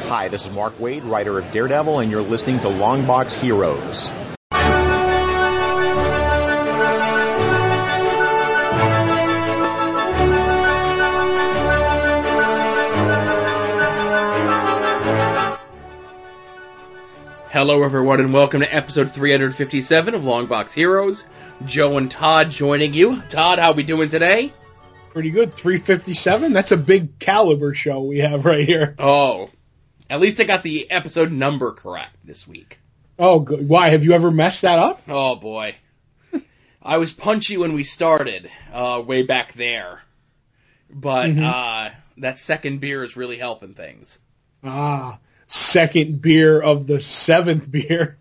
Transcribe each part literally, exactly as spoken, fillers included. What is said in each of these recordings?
Hi, this is Mark Waid, writer of Daredevil, and you're listening to Longbox Heroes. Hello everyone and welcome to episode three fifty-seven of Longbox Heroes. Joe and Todd joining you. Todd, how we doing today? Pretty good. three fifty-seven? That's a big caliber show we have right here. Oh, at least I got the episode number correct this week. Oh, good. Why? Have you ever messed that up? Oh boy. I was punchy when we started, uh, way back there. But, mm-hmm. uh, that second beer is really helping things. Ah. Second beer of the seventh beer.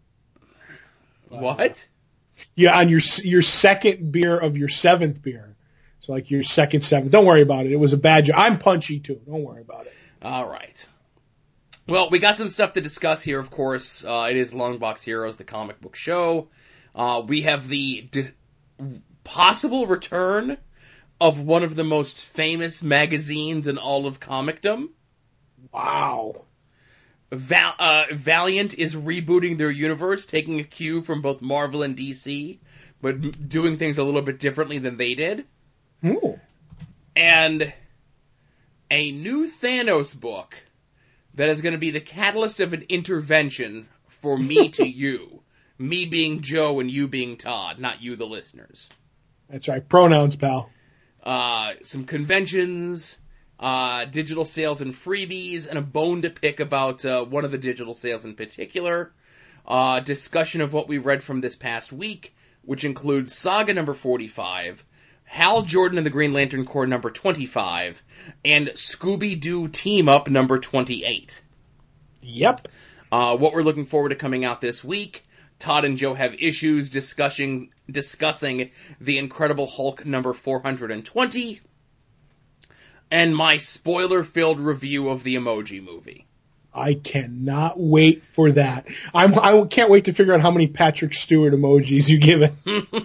What? Yeah, on your your second beer of your seventh beer. So like your second seventh. Don't worry about it. It was a bad job. I'm punchy too. Don't worry about it. All right. Well, we got some stuff to discuss here, of course. Uh, it is Longbox Heroes, the comic book show. Uh, we have the di- possible return of one of the most famous magazines in all of comicdom. Wow. Val- uh, Valiant is rebooting their universe, taking a cue from both Marvel and D C, but m- doing things a little bit differently than they did. Ooh. And a new Thanos book that is going to be the catalyst of an intervention for me to you. Me being Joe and you being Todd, not you, the listeners. That's right. Pronouns, pal. Uh, some conventions... Uh, digital sales and freebies, and a bone to pick about uh, one of the digital sales in particular. Uh, discussion of what we read from this past week, which includes Saga number forty-five, Hal Jordan and the Green Lantern Corps number twenty-five, and Scooby-Doo Team Up number twenty-eight. Yep. Uh, what we're looking forward to coming out this week. Todd and Joe have issues discussing discussing the Incredible Hulk number four hundred twenty. And my spoiler-filled review of the Emoji Movie. I cannot wait for that. I'm, I can't wait to figure out how many Patrick Stewart emojis you give it.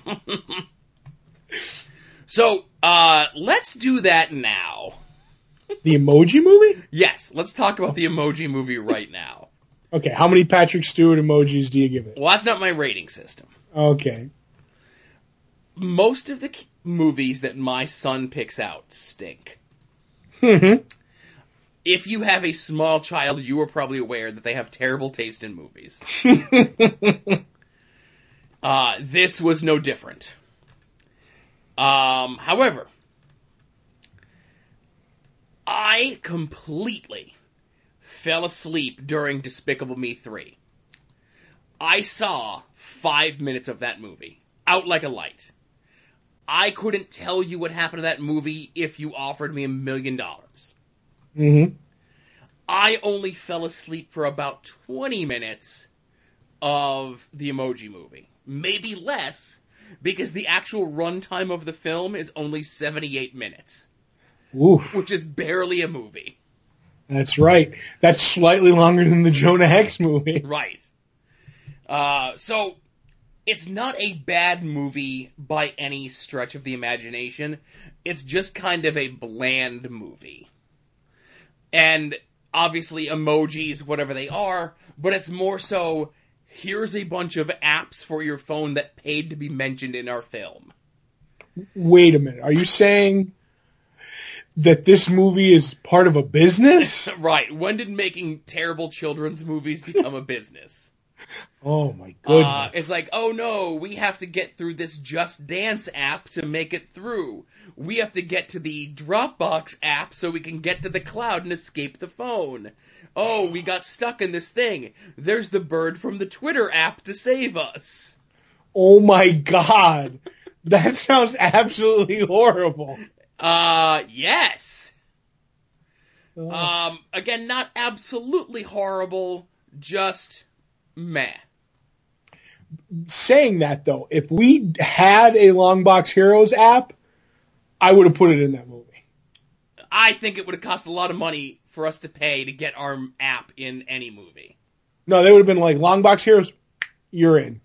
So, uh, let's do that now. The Emoji Movie? Yes, let's talk about the Emoji Movie right now. Okay, how many Patrick Stewart emojis do you give it? Well, that's not my rating system. Okay. Most of the movies that my son picks out stink. Mm-hmm. If you have a small child, you are probably aware that they have terrible taste in movies. uh, this was no different. Um, however, I completely fell asleep during Despicable Me three. I saw five minutes of that movie, out like a light. I couldn't tell you what happened to that movie if you offered me a million dollars. Mm-hmm. I only fell asleep for about twenty minutes of the Emoji Movie. Maybe less, because the actual runtime of the film is only seventy-eight minutes. Oof. Which is barely a movie. That's right. That's slightly longer than the Jonah Hex movie. Right. Uh, so... It's not a bad movie by any stretch of the imagination. It's just kind of a bland movie. And obviously emojis, whatever they are, but it's more so, here's a bunch of apps for your phone that paid to be mentioned in our film. Wait a minute. Are you saying that this movie is part of a business? Right. When did making terrible children's movies become a business? Oh my goodness. Uh, it's like, oh no, we have to get through this Just Dance app to make it through. We have to get to the Dropbox app so we can get to the cloud and escape the phone. Oh, we got stuck in this thing. There's the bird from the Twitter app to save us. Oh my god. That sounds absolutely horrible. Uh, yes. Oh. Um, again, not absolutely horrible, just meh. Saying that, though, if we had a Longbox Heroes app, I would have put it in that movie. I think it would have cost a lot of money for us to pay to get our app in any movie. No, they would have been like, Longbox Heroes, you're in.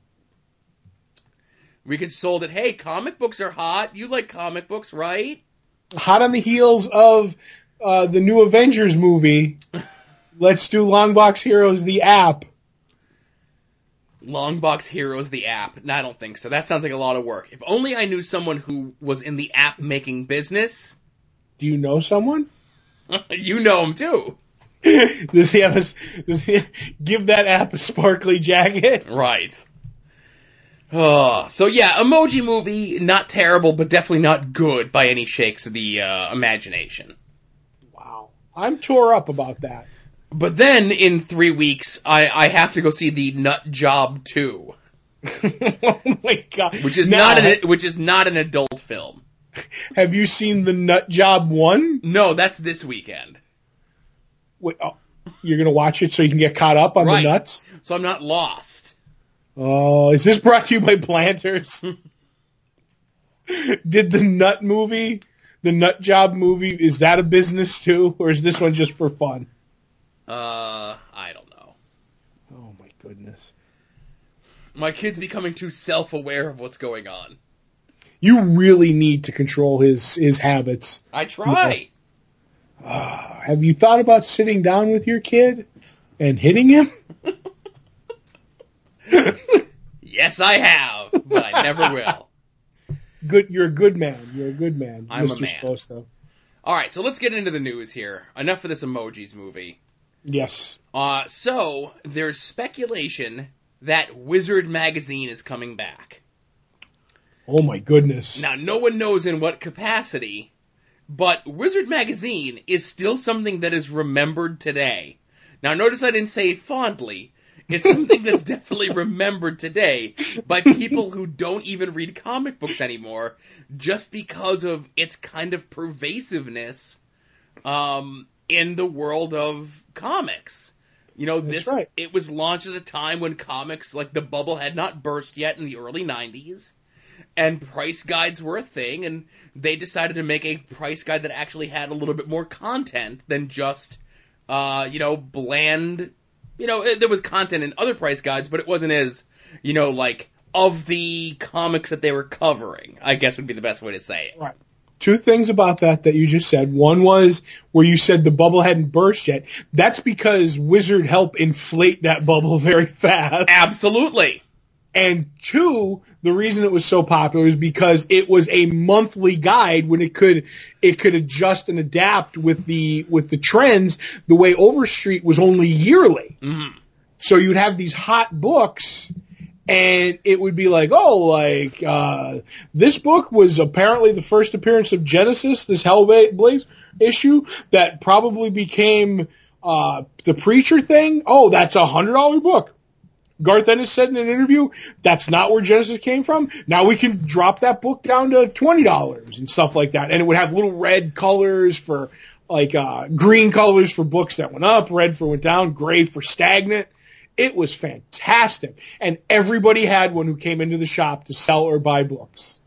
We could sold it, hey, comic books are hot. You like comic books, right? Hot on the heels of uh, the new Avengers movie. Let's do Longbox Heroes, the app. Longbox Heroes, the app. No, I don't think so. That sounds like a lot of work. If only I knew someone who was in the app making business. Do you know someone? You know him too. Does he have a, does he give that app a sparkly jacket? Right. Oh, so yeah, Emoji Movie, not terrible, but definitely not good by any shakes of the uh, imagination. Wow. I'm tore up about that. But then, in three weeks, I, I have to go see the Nut Job two. Oh my god. Which is now, not an which is not an adult film. Have you seen the Nut Job one? No, that's this weekend. Wait, oh, you're gonna watch it so you can get caught up on Right. the nuts? So I'm not lost. Oh, is this brought to you by Planters? Did the Nut movie, the Nut Job movie, is that a business too? Or is this one just for fun? Uh, I don't know. Oh my goodness. My kid's becoming too self-aware of what's going on. You really need to control his, his habits. I try. Uh, have you thought about sitting down with your kid and hitting him? Yes, I have, but I never will. Good, you're a good man. You're a good man, I'm Mister a man. Sposto. All right, so let's get into the news here. Enough of this Emojis movie. Yes. Uh, so there's speculation that Wizard Magazine is coming back. Oh my goodness. Now, no one knows in what capacity, but Wizard Magazine is still something that is remembered today. Now, notice I didn't say it fondly. It's something that's definitely remembered today by people who don't even read comic books anymore, just because of its kind of pervasiveness um, in the world of comics. You know, That's this right. It was launched at a time when comics, like the bubble, had not burst yet in the early nineties, and price guides were a thing, and they decided to make a price guide that actually had a little bit more content than just, uh, you know, bland. You know, it, there was content in other price guides, but it wasn't as, you know, like, of the comics that they were covering, I guess would be the best way to say it. Right. Two things about that that you just said. One was where you said the bubble hadn't burst yet. That's because Wizard helped inflate that bubble very fast. Absolutely. And two, the reason it was so popular is because it was a monthly guide when it could it could adjust and adapt with the with the trends the way Overstreet was only yearly. Mm-hmm. So you'd have these hot books and it would be like, oh, like uh this book was apparently the first appearance of Genesis, this Hellblaze issue that probably became uh the Preacher thing. Oh, that's a one hundred dollars book. Garth Ennis said in an interview, that's not where Genesis came from. Now we can drop that book down to twenty dollars and stuff like that. And it would have little red colors for, like, uh, green colors for books that went up, red for went down, gray for stagnant. It was fantastic. And everybody had one who came into the shop to sell or buy books.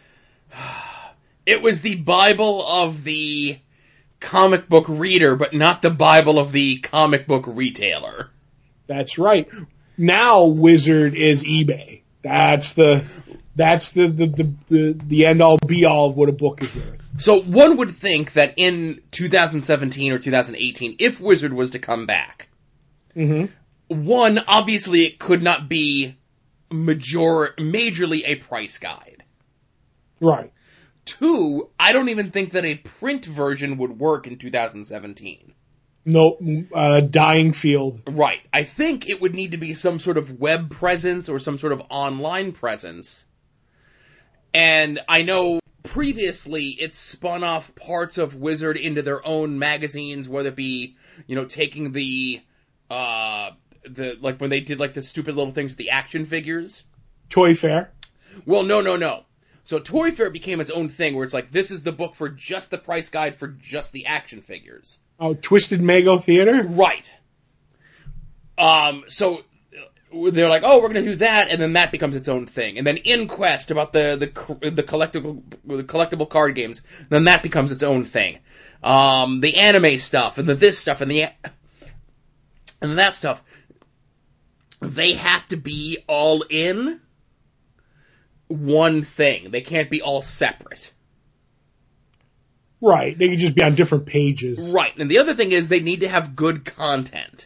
It was the Bible of the comic book reader, but not the Bible of the comic book retailer. That's right. Now Wizard is eBay. That's the that's the the, the, the, the end all be all of what a book is worth. So one would think that in two thousand seventeen or two thousand eighteen, if Wizard was to come back, Mm-hmm. one, obviously it could not be major majorly a price guide. Right. Two, I don't even think that a print version would work in two thousand seventeen. No, uh, dying field. Right. I think it would need to be some sort of web presence or some sort of online presence. And I know previously it spun off parts of Wizard into their own magazines, whether it be, you know, taking the, uh, the, like when they did like the stupid little things with the action figures. Toy Fair. Well, no, no, no. So Toy Fair became its own thing where it's like, this is the book for just the price guide for just the action figures. Oh, Twisted Mago Theater? Right. Um, so they're like, oh, we're going to do that, and then that becomes its own thing. And then Inquest about the the the collectible the collectible card games, then that becomes its own thing. Um, the anime stuff and the this stuff and the and that stuff, they have to be all in one thing. They can't be all separate. Right. They could just be on different pages. Right. And the other thing is they need to have good content.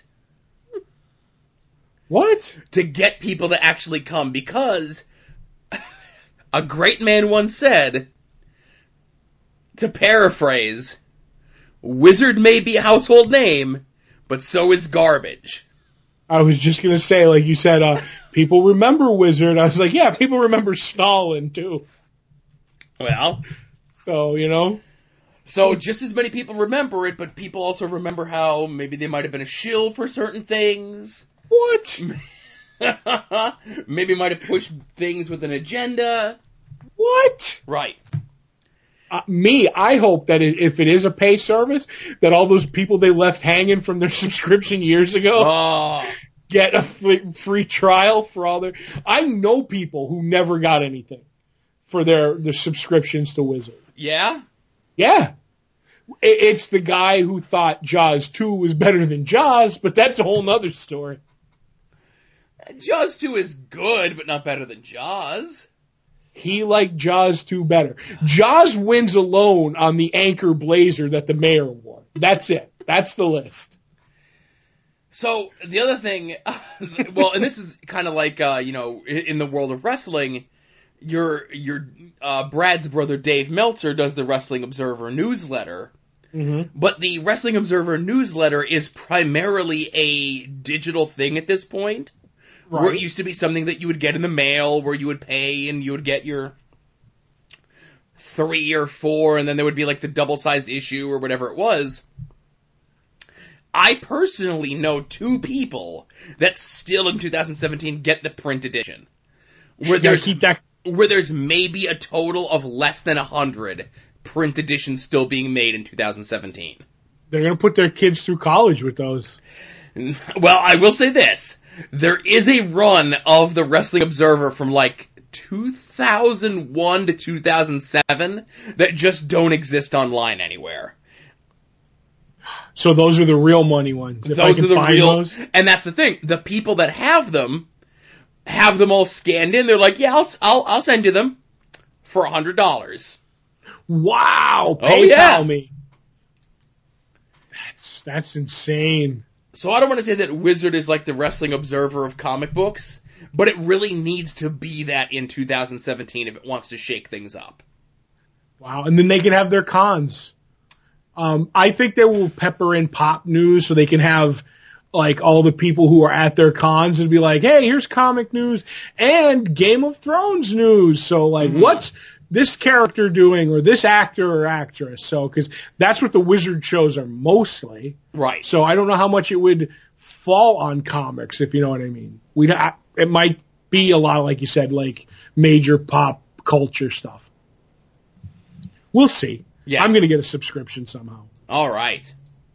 What? To get people to actually come, because a great man once said, to paraphrase, Wizard may be a household name, but so is garbage. I was just going to say, like you said, uh, people remember Wizard. I was like, yeah, people remember Stalin, too. Well. So, you know. So just as many people remember it, but people also remember how maybe they might have been a shill for certain things. What? Maybe might have pushed things with an agenda. What? Right. Uh, me, I hope that it, if it is a pay service, that all those people they left hanging from their subscription years ago oh. get a free, free trial for all their... I know people who never got anything for their, their subscriptions to Wizard. Yeah? Yeah. It, it's the guy who thought Jaws two was better than Jaws, but that's a whole nother story. Jaws two is good, but not better than Jaws. He liked Jaws two better. Jaws wins alone on the Anchor Blazer that the mayor won. That's it. That's the list. So, the other thing, well, and this is kind of like, uh, you know, in the world of wrestling, your, your, uh, Brad's brother Dave Meltzer does the Wrestling Observer newsletter. Mm-hmm. But the Wrestling Observer newsletter is primarily a digital thing at this point. Right. Where it used to be something that you would get in the mail, where you would pay and you would get your three or four, and then there would be like the double-sized issue or whatever it was. I personally know two people that still in two thousand seventeen get the print edition. Where there's, keep that... where there's maybe a total of less than a hundred print editions still being made in two thousand seventeen. They're going to put their kids through college with those. Well, I will say this. There is a run of the Wrestling Observer from like two thousand one to two thousand seven that just don't exist online anywhere. So those are the real money ones. If those I can are the find real, those. And that's the thing. The people that have them have them all scanned in. They're like, yeah, I'll I'll, I'll send you them for a hundred dollars. Wow! PayPal oh, yeah. me. That's that's insane. So I don't want to say that Wizard is like the Wrestling Observer of comic books, but it really needs to be that in two thousand seventeen if it wants to shake things up. Wow, and then they can have their cons. Um, I think they will pepper in pop news so they can have like all the people who are at their cons and be like, hey, here's comic news and Game of Thrones news. So like, mm-hmm. what's this character doing or this actor or actress? So, cause that's what the Wizard shows are mostly. Right. So I don't know how much it would fall on comics, if you know what I mean. We it might be a lot, like you said, like major pop culture stuff. We'll see. Yes. I'm going to get a subscription somehow. All right.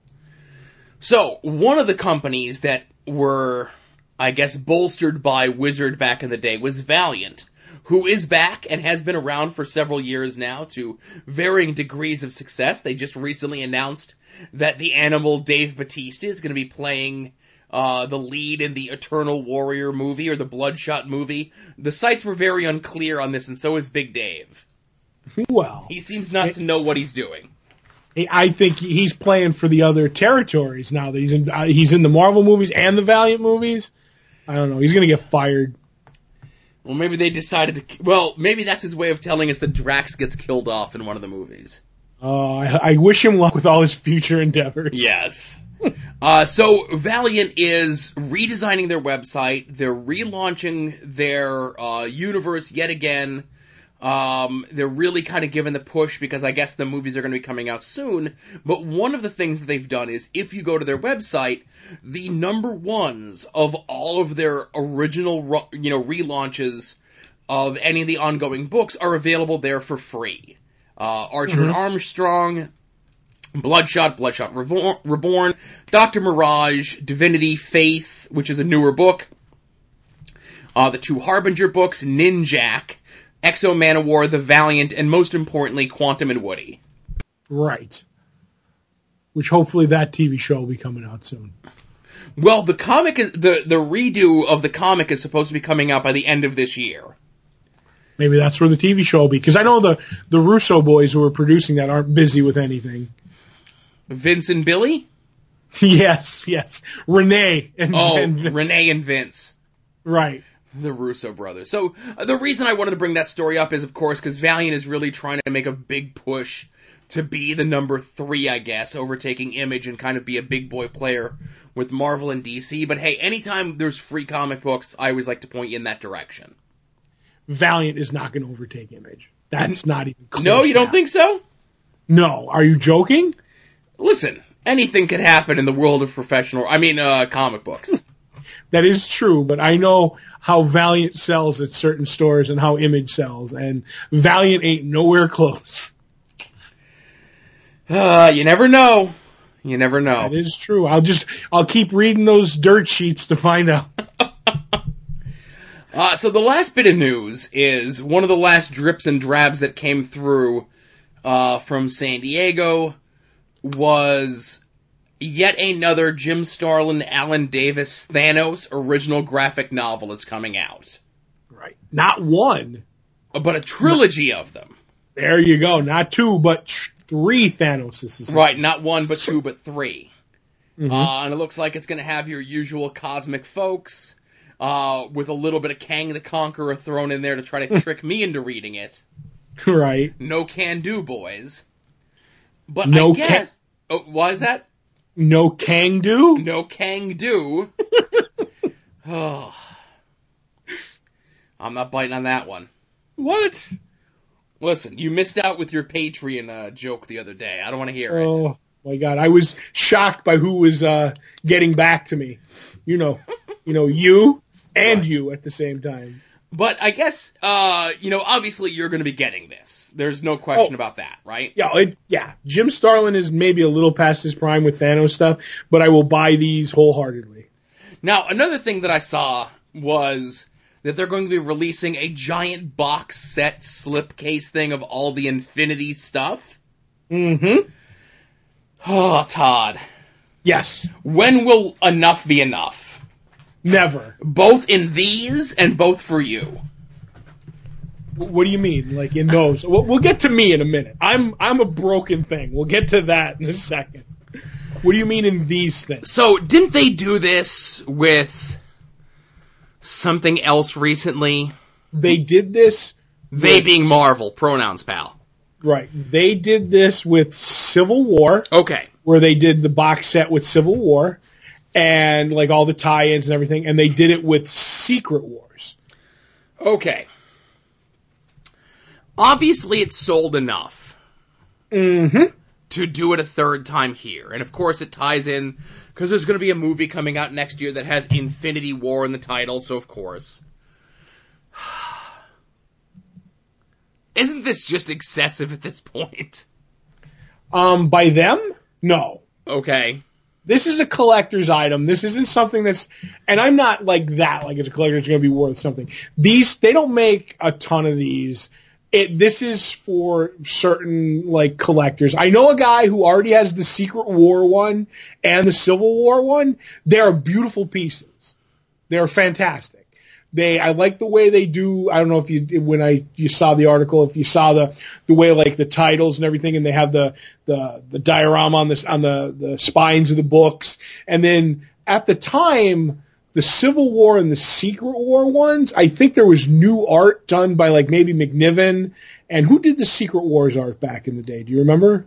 So, one of the companies that were, I guess, bolstered by Wizard back in the day was Valiant, who is back and has been around for several years now to varying degrees of success. They just recently announced that the animal Dave Bautista is going to be playing uh, the lead in the Eternal Warrior movie or the Bloodshot movie. The sites were very unclear on this, and so is Big Dave. Well, he seems not to know what he's doing. I think he's playing for the other territories now that he's in. Uh, he's in the Marvel movies and the Valiant movies. I don't know. He's going to get fired. Well, maybe they decided to. Well, maybe that's his way of telling us that Drax gets killed off in one of the movies. Oh, uh, I, I wish him luck with all his future endeavors. Yes. uh, so Valiant is redesigning their website. They're relaunching their uh, universe yet again. Um, they're really kind of giving the push because I guess the movies are going to be coming out soon. But one of the things that they've done is if you go to their website, the number ones of all of their original, you know, relaunches of any of the ongoing books are available there for free. Uh, Archer mm-hmm. and Armstrong, Bloodshot, Bloodshot Reborn, Doctor Mirage, Divinity, Faith, which is a newer book, uh, the two Harbinger books, Ninjak, Exo Manowar, The Valiant, and most importantly, Quantum and Woody. Right. Which hopefully that T V show will be coming out soon. Well, the comic is, the, the redo of the comic is supposed to be coming out by the end of this year. Maybe that's where the T V show will be. Because I know the, the Russo boys who are producing that aren't busy with anything. Vince and Billy? yes, yes. Renee and, oh, and Vince. Renee and Vince. Right. The Russo brothers. So uh, the reason I wanted to bring that story up is, of course, because Valiant is really trying to make a big push to be the number three, I guess, overtaking Image and kind of be a big boy player with Marvel and D C. But hey, anytime there's free comic books, I always like to point you in that direction. Valiant is not going to overtake Image. That's not even close. No, you don't now. think so? No. Are you joking? Listen, anything can happen in the world of professional, I mean, uh, comic books. That is true, but I know how Valiant sells at certain stores and how Image sells, and Valiant ain't nowhere close. Uh, you never know. You never know. That is true. I'll just, I'll keep reading those dirt sheets to find out. uh, so the last bit of news is one of the last drips and drabs that came through, uh, from San Diego was yet another Jim Starlin, Alan Davis, Thanos original graphic novel is coming out. Right. Not one. But a trilogy of them. There you go. Not two, but tr- three Thanoses. Right, not one, but two, but three. Mm-hmm. Uh, and it looks like it's going to have your usual cosmic folks, uh, with a little bit of Kang the Conqueror thrown in there to try to trick me into reading it. Right. No can-do, boys. But no I guess... Can- oh, why is that? No Kang-do? No Kang-do. Oh. I'm not biting on that one. What? Listen, you missed out with your Patreon uh, joke the other day. I don't want to hear oh, it. Oh, my God. I was shocked by who was uh, getting back to me. You know, you know, you and right. you at the same time. But I guess, uh, you know, obviously you're going to be getting this. There's no question oh, about that, right? Yeah, it, yeah. Jim Starlin is maybe a little past his prime with Thanos stuff, but I will buy these wholeheartedly. Now, another thing that I saw was that they're going to be releasing a giant box set slipcase thing of all the Infinity stuff. Mm-hmm. Oh, Todd. Yes. When will enough be enough? Never. Both in these and both for you. What do you mean? Like in those? We'll, we'll get to me in a minute. I'm I'm a broken thing. We'll get to that in a second. What do you mean in these things? So, didn't they do this with something else recently? They did this. They with, being Marvel, pronouns, pal. Right. They did this with Civil War. Okay. Where they did the box set with Civil War. And like all the tie-ins and everything, and they did it with Secret Wars. Okay. Obviously, it sold enough mm-hmm. to do it a third time here. And of course, it ties in, because there's going to be a movie coming out next year that has Infinity War in the title, so of course. Isn't this just excessive at this point? Um, by them? No. Okay. This is a collector's item. This isn't something that's, and I'm not like that, like it's a collector's going to be worth something. These, they don't make a ton of these. It, this is for certain, like, collectors. I know a guy who already has the Secret War one and the Civil War one. They're beautiful pieces. They're fantastic. They, I like the way they do, I don't know if you, when I, you saw the article, if you saw the, the way like the titles and everything, and they have the, the, the diorama on the, on the, the spines of the books. And then at the time, the Civil War and the Secret War ones, I think there was new art done by like maybe McNiven. And who did the Secret Wars art back in the day? Do you remember?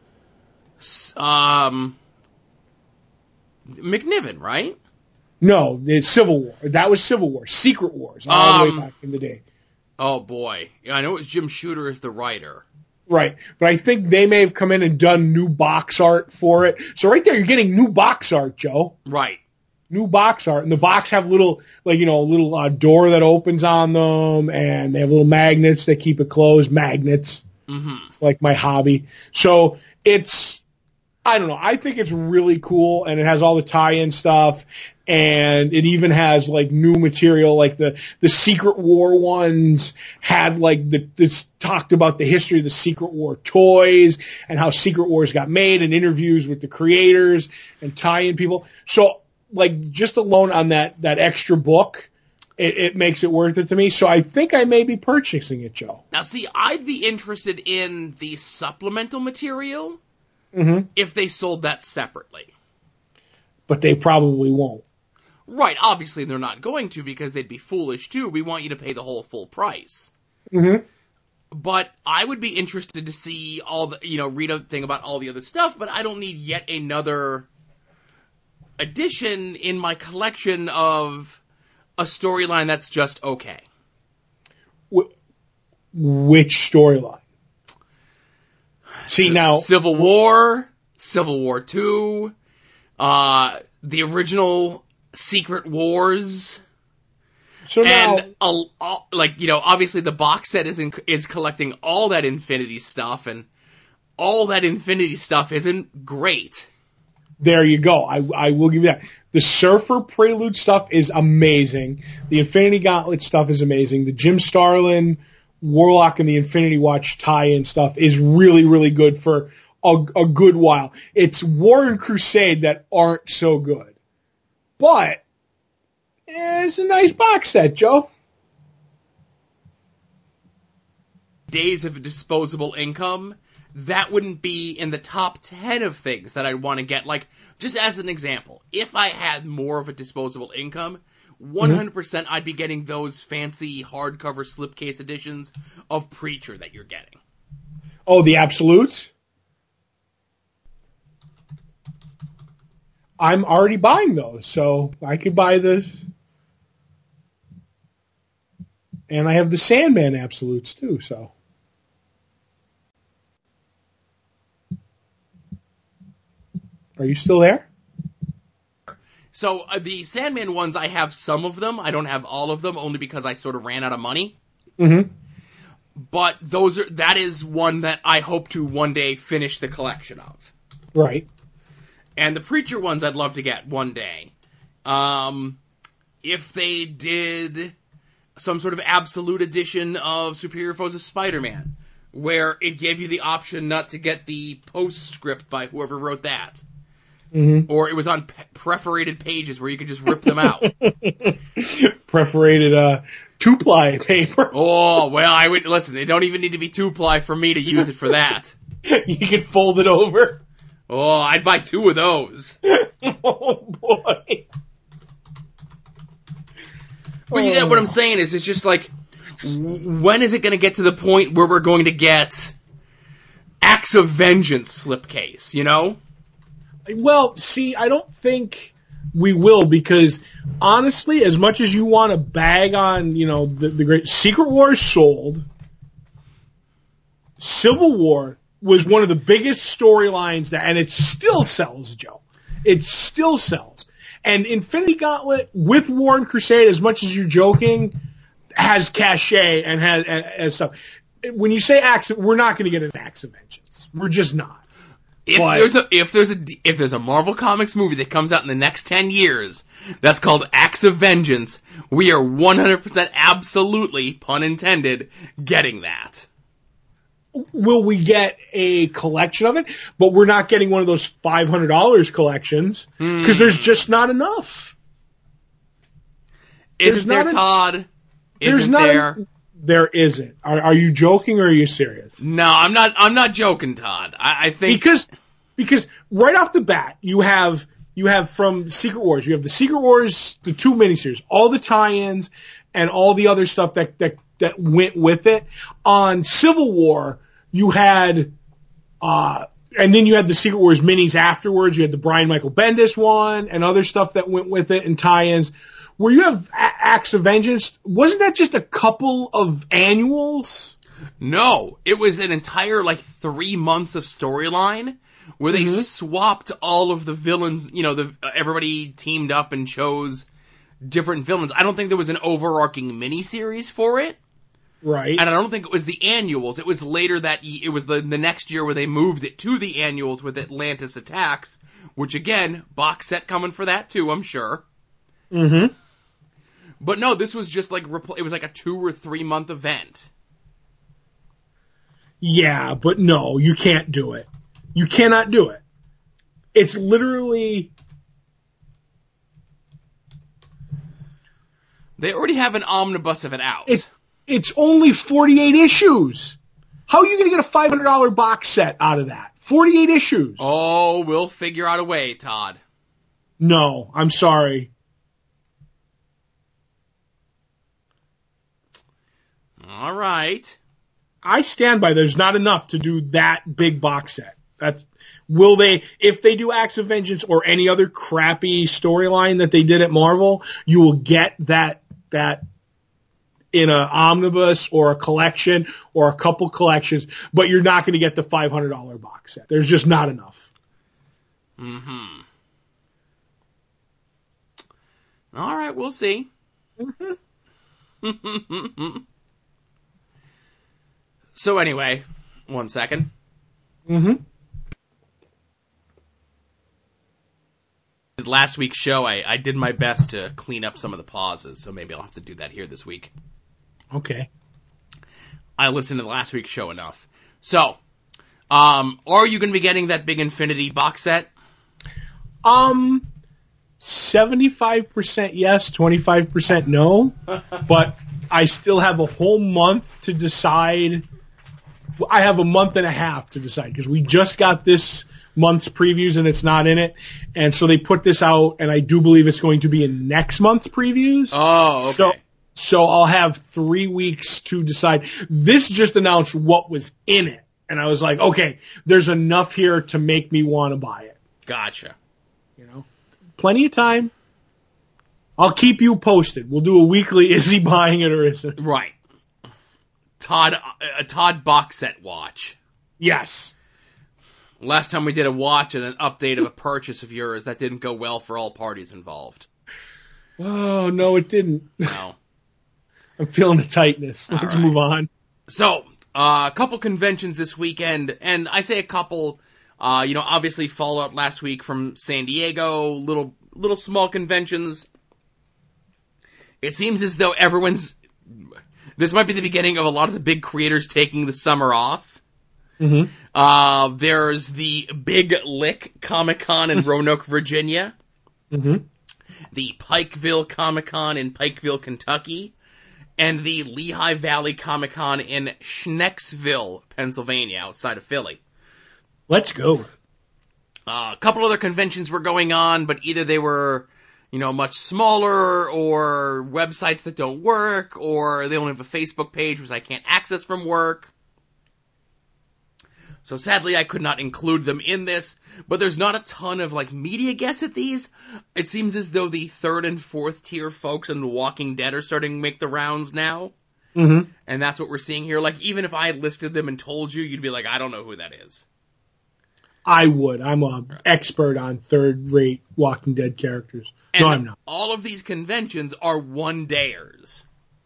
Um, McNiven, right? No, it's Civil War. That was Civil War. Secret Wars, all um, the way back in the day. Oh, boy. I know it was Jim Shooter as the writer. Right. But I think they may have come in and done new box art for it. So right there, you're getting new box art, Joe. Right. New box art. And the box have little, like, you know, a little uh, door that opens on them, and they have little magnets that keep it closed. Magnets. Mm-hmm. It's like my hobby. So it's, I don't know. I think it's really cool, and it has all the tie-in stuff. And it even has like new material, like the, the Secret War ones had like the, this talked about the history of the Secret War toys and how Secret Wars got made and interviews with the creators and tie-in people. So like just alone on that, that extra book, it, it makes it worth it to me. So I think I may be purchasing it, Joe. Now, see, I'd be interested in the supplemental material Mm-hmm. if they sold that separately. But they probably won't. Right, obviously they're not going to because they'd be foolish too. We want you to pay the whole full price. Mm-hmm. But I would be interested to see all the, you know, read a thing about all the other stuff, but I don't need yet another edition in my collection of a storyline that's just okay. Wh- which storyline? See, now... Civil War, Civil War two, uh, the original Secret Wars... So now, and uh, uh, like you know, obviously the box set is in, is collecting all that Infinity stuff, and all that Infinity stuff isn't great. There you go. I I will give you that. The Surfer Prelude stuff is amazing. The Infinity Gauntlet stuff is amazing. The Jim Starlin, Warlock, and the Infinity Watch tie-in stuff is really really good for a, a good while. It's War and Crusade that aren't so good, but. It's a nice box set, Joe. Days of disposable income, that wouldn't be in the top ten of things that I'd want to get. Like, just as an example, if I had more of a disposable income, one hundred percent I'd be getting those fancy hardcover slipcase editions of Preacher that you're getting. Oh, the Absolutes? I'm already buying those, so I could buy the... And I have the Sandman Absolutes, too, so... Are you still there? So, uh, the Sandman ones, I have some of them. I don't have all of them, only because I sort of ran out of money. Mm-hmm. But those are that is one that I hope to one day finish the collection of. Right. And the Preacher ones I'd love to get one day. Um, if they did some sort of absolute edition of Superior Foes of Spider-Man, where it gave you the option not to get the postscript by whoever wrote that. Mm-hmm. Or it was on pe- perforated pages where you could just rip them out. Perforated uh, two-ply paper. Oh, well, I would, listen, they don't even need to be two-ply for me to use it for that. You could fold it over. Oh, I'd buy two of those. Oh, boy. But you get what I'm saying is it's just like, when is it going to get to the point where we're going to get Acts of Vengeance slipcase, you know? Well, see, I don't think we will because, honestly, as much as you want to bag on, you know, the, the great Secret Wars sold, Civil War was one of the biggest storylines that, and it still sells, Joe. It still sells. And Infinity Gauntlet with War and Crusade, as much as you're joking, has cachet and has and, and stuff. When you say Acts, we're not going to get an Acts of Vengeance. We're just not. If but, there's a if there's a if there's a Marvel Comics movie that comes out in the next ten years that's called Acts of Vengeance, we are one hundred percent absolutely, pun intended, getting that. Will we get a collection of it? But we're not getting one of those five hundred dollars collections because hmm. there's just not enough. Isn't there, a, Todd? There's Isn't not there? A, there isn't. Are, are you joking or are you serious? No, I'm not. I'm not joking, Todd. I, I think because because right off the bat you have you have from Secret Wars you have the Secret Wars the two miniseries, all the tie-ins and all the other stuff that that that went with it. On Civil War you had uh and then you had the Secret Wars minis afterwards. You had the Brian Michael Bendis one and other stuff that went with it and tie-ins. Where you have Acts of Vengeance, wasn't that just a couple of annuals? No, it was an entire, like, three months of storyline where they mm-hmm. swapped all of the villains, you know, the everybody teamed up and chose different villains. I don't think there was an overarching miniseries for it. Right. And I don't think it was the annuals. It was later that, it was the, the next year where they moved it to the annuals with Atlantis Attacks, which, again, box set coming for that, too, I'm sure. Mm-hmm. But no, this was just like, it was like a two or three month event. Yeah, but no, you can't do it. You cannot do it. It's literally... They already have an omnibus of it out. It, it's only forty-eight issues. How are you going to get a five hundred dollars box set out of that? forty-eight issues. Oh, we'll figure out a way, Todd. No, I'm sorry. All right. I stand by there's not enough to do that big box set. That's, will they, if they do Acts of Vengeance or any other crappy storyline that they did at Marvel, you will get that, that in a omnibus or a collection or a couple collections, but you're not going to get the five hundred dollars box set. There's just not enough. Mm-hmm. All right, we'll see. Mm-hmm. So anyway, one second. Mm-hmm. Last week's show, I, I did my best to clean up some of the pauses, so maybe I'll have to do that here this week. Okay. I listened to last week's show enough. So, um, are you going to be getting that big Infinity box set? Um, seventy-five percent yes, twenty-five percent no, but I still have a whole month to decide. I have a month and a half to decide because we just got this month's previews and it's not in it. And so they put this out and I do believe it's going to be in next month's previews. Oh, okay. So, so I'll have three weeks to decide. This just announced what was in it. And I was like, okay, there's enough here to make me want to buy it. Gotcha. You know, plenty of time. I'll keep you posted. We'll do a weekly, is he buying it or isn't? Right. Todd, a Todd box set watch. Yes. Last time we did a watch and an update of a purchase of yours, that didn't go well for all parties involved. Oh, no, it didn't. No. I'm feeling the tightness. All Let's right. move on. So, uh, a couple conventions this weekend, and I say a couple, uh, you know, obviously Fallout last week from San Diego, little, little small conventions. It seems as though everyone's, this might be the beginning of a lot of the big creators taking the summer off. Mm-hmm. Uh, there's the Big Lick Comic-Con in Roanoke, Virginia. Mm-hmm. The Pikeville Comic-Con in Pikeville, Kentucky. And the Lehigh Valley Comic-Con in Schnecksville, Pennsylvania, outside of Philly. Let's go. Uh, a couple other conventions were going on, but either they were, you know, much smaller, or websites that don't work, or they only have a Facebook page which I can't access from work. So sadly, I could not include them in this, but there's not a ton of, like, media guests at these. It seems as though the third and fourth tier folks in The Walking Dead are starting to make the rounds now. Mm-hmm. And that's what we're seeing here. Like, even if I had listed them and told you, you'd be like, I don't know who that is. I would. I'm an expert on third-rate Walking Dead characters. And no, I'm not. all of these conventions are one-dayers.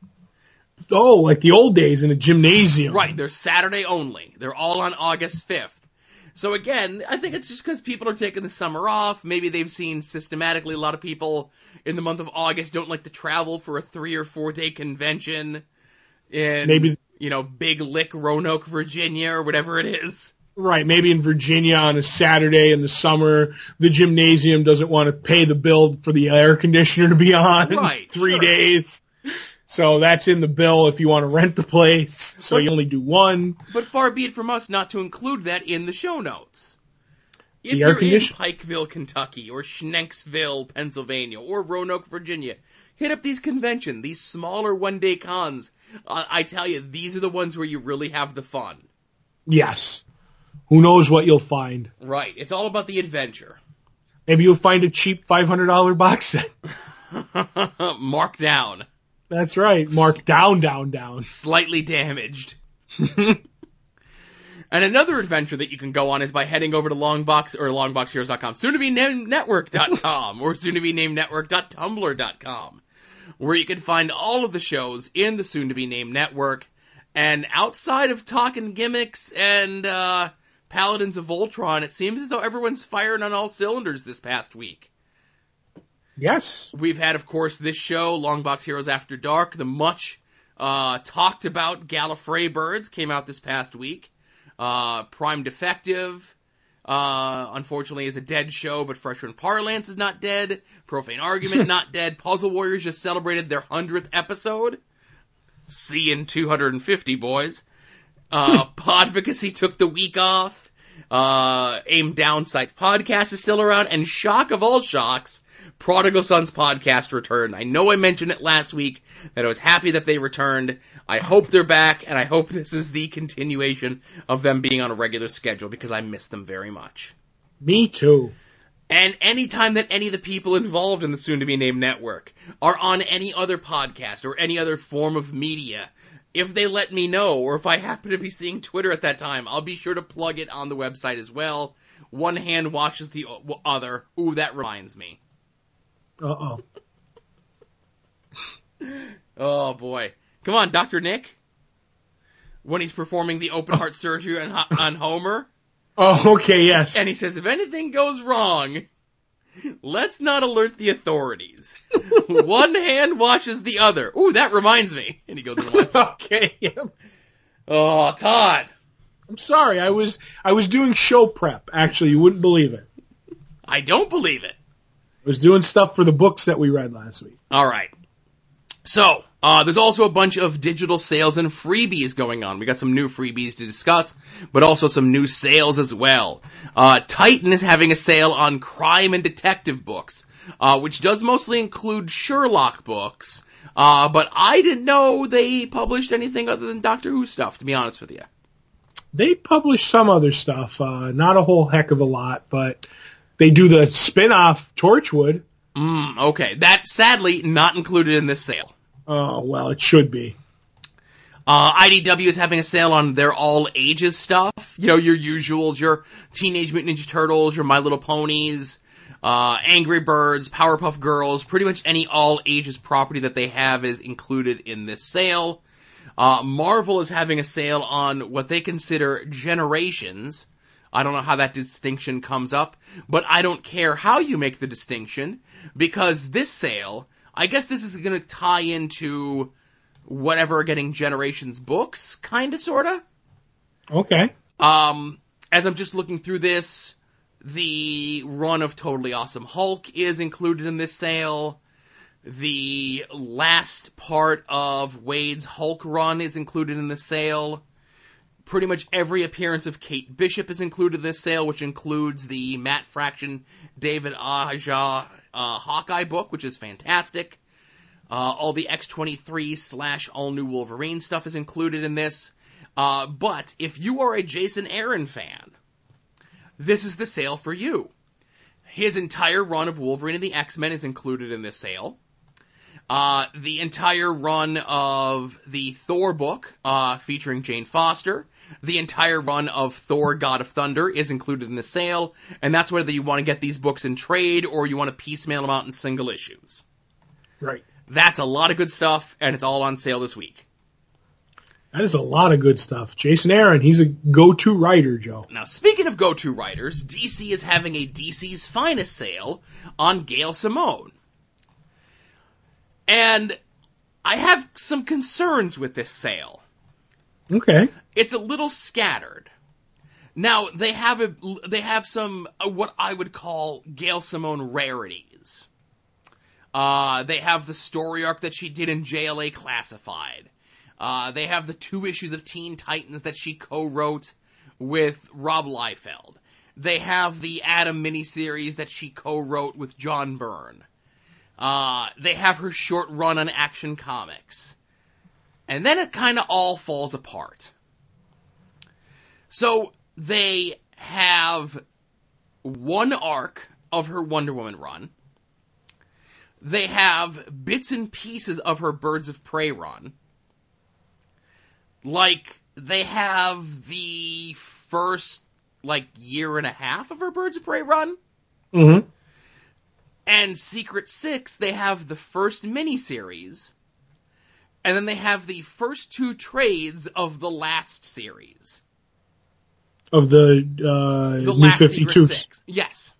Oh, like the old days in a gymnasium. Right, they're Saturday only. They're all on August fifth. So again, I think it's just because people are taking the summer off. Maybe they've seen systematically a lot of people in the month of August don't like to travel for a three or four day convention in, Maybe, you know, Big Lick, Roanoke, Virginia, or whatever it is. right, maybe in Virginia on a Saturday in the summer, the gymnasium doesn't want to pay the bill for the air conditioner to be on Right, three sure. days. So that's in the bill if you want to rent the place. So you only do one. But far be it from us not to include that in the show notes. If The air you're in condition- Pikeville, Kentucky, or Schnecksville, Pennsylvania, or Roanoke, Virginia, hit up these conventions, these smaller one-day cons. Uh, I tell you, these are the ones where you really have the fun. Yes. Who knows what you'll find. Right. It's all about the adventure. Maybe you'll find a cheap five hundred dollars box set. Mark down. That's right. Mark down, down, down. Slightly damaged. And another adventure that you can go on is by heading over to Longbox or longbox heroes dot com, soon to be named network dot com, or soon to be named network dot tumblr dot com, where you can find all of the shows in the soon to be named network. And outside of talking gimmicks and uh, Paladins of Voltron, it seems as though everyone's firing on all cylinders this past week. Yes. We've had, of course, this show, Longbox Heroes After Dark, the much uh, talked about Gallifrey Birds came out this past week. Uh, Prime Defective, uh, unfortunately is a dead show, but Freshman Parlance is not dead. Profane Argument not dead. Puzzle Warriors just celebrated their hundredth episode. See you in two hundred fifty, boys. Uh, Podvocacy took the week off. Uh, Aim Down Sites podcast is still around, and shock of all shocks, Prodigal Sons podcast returned. I know I mentioned it last week, that I was happy that they returned. I hope they're back, and I hope this is the continuation of them being on a regular schedule, because I miss them very much. Me too. And anytime that any of the people involved in the soon-to-be-named network are on any other podcast or any other form of media, if they let me know, or if I happen to be seeing Twitter at that time, I'll be sure to plug it on the website as well. One hand washes the other. Ooh, that reminds me. Uh-oh. Oh, boy. Come on, Doctor Nick. When he's performing the open heart surgery on, on Homer. Oh, okay, yes. And he says, if anything goes wrong, let's not alert the authorities. One hand washes the other. Ooh, that reminds me. And he goes and watches. Okay. Yeah. Oh, Todd. I'm sorry. I was I was doing show prep. Actually, you wouldn't believe it. I don't believe it. I was doing stuff for the books that we read last week. All right. So, uh, there's also a bunch of digital sales and freebies going on. We got some new freebies to discuss, but also some new sales as well. Uh, Titan is having a sale on crime and detective books, uh, which does mostly include Sherlock books, uh, but I didn't know they published anything other than Doctor Who stuff, to be honest with you. They publish some other stuff, uh, not a whole heck of a lot, but they do the spin-off Torchwood. Mm, okay. That's sadly not included in this sale. Oh, well, it should be. Uh, I D W is having a sale on their all ages stuff. You know, your usuals, your Teenage Mutant Ninja Turtles, your My Little Ponies, uh, Angry Birds, Powerpuff Girls, pretty much any all ages property that they have is included in this sale. Uh, Marvel is having a sale on what they consider generations. I don't know how that distinction comes up, but I don't care how you make the distinction, because this sale, I guess this is going to tie into whatever getting Generations books, kinda, sorta. Okay. Um, as I'm just looking through this, the run of Totally Awesome Hulk is included in this sale. The last part of Wade's Hulk run is included in the sale. Pretty much every appearance of Kate Bishop is included in this sale, which includes the Matt Fraction, David Aja uh, Hawkeye book, which is fantastic. Uh, all the X twenty-three slash All New Wolverine stuff is included in this. Uh, but if you are a Jason Aaron fan, this is the sale for you. His entire run of Wolverine and the X-Men is included in this sale. Uh, the entire run of the Thor book, uh, featuring Jane Foster, the entire run of Thor God of Thunder is included in the sale, and that's whether you want to get these books in trade or you want to piecemeal them out in single issues. Right. That's a lot of good stuff, and it's all on sale this week. That is a lot of good stuff. Jason Aaron, he's a go-to writer, Joe. Now, speaking of go-to writers, D C is having a D C's Finest sale on Gail Simone. And I have some concerns with this sale. Okay. It's a little scattered. Now, they have a, they have some, uh, what I would call Gail Simone rarities. Uh, they have the story arc that she did in J L A Classified. Uh, they have the two issues of Teen Titans that she co-wrote with Rob Liefeld. They have the Atom miniseries that she co-wrote with John Byrne. Uh, they have her short run on Action Comics. And then it kind of all falls apart. So, they have one arc of her Wonder Woman run. They have bits and pieces of her Birds of Prey run. Like, they have the first, like, year and a half of her Birds of Prey run. Mm-hmm. And Secret Six, they have the first miniseries, and then they have the first two trades of the last series. Of the, uh, the New last fifty-two. Secret Six. Yes.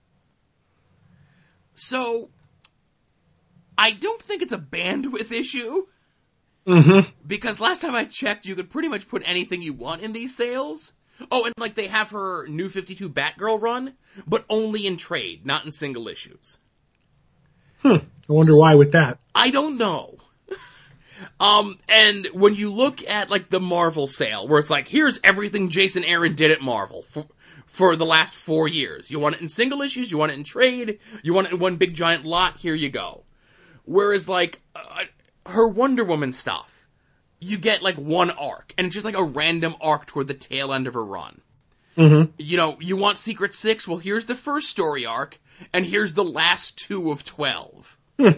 So, I don't think it's a bandwidth issue. Mm-hmm. Because last time I checked, you could pretty much put anything you want in these sales. Oh, and like they have her New fifty-two Batgirl run, but only in trade, not in single issues. Hmm. I wonder why with that. I don't know. Um, and when you look at like the Marvel sale, where it's like, here's everything Jason Aaron did at Marvel for, for the last four years. You want it in single issues, you want it in trade, you want it in one big giant lot, here you go. Whereas like, uh, her Wonder Woman stuff, you get like one arc, and it's just like a random arc toward the tail end of her run. Mm-hmm. You know, you want Secret Six? Well, here's the first story arc, and here's the last two of twelve.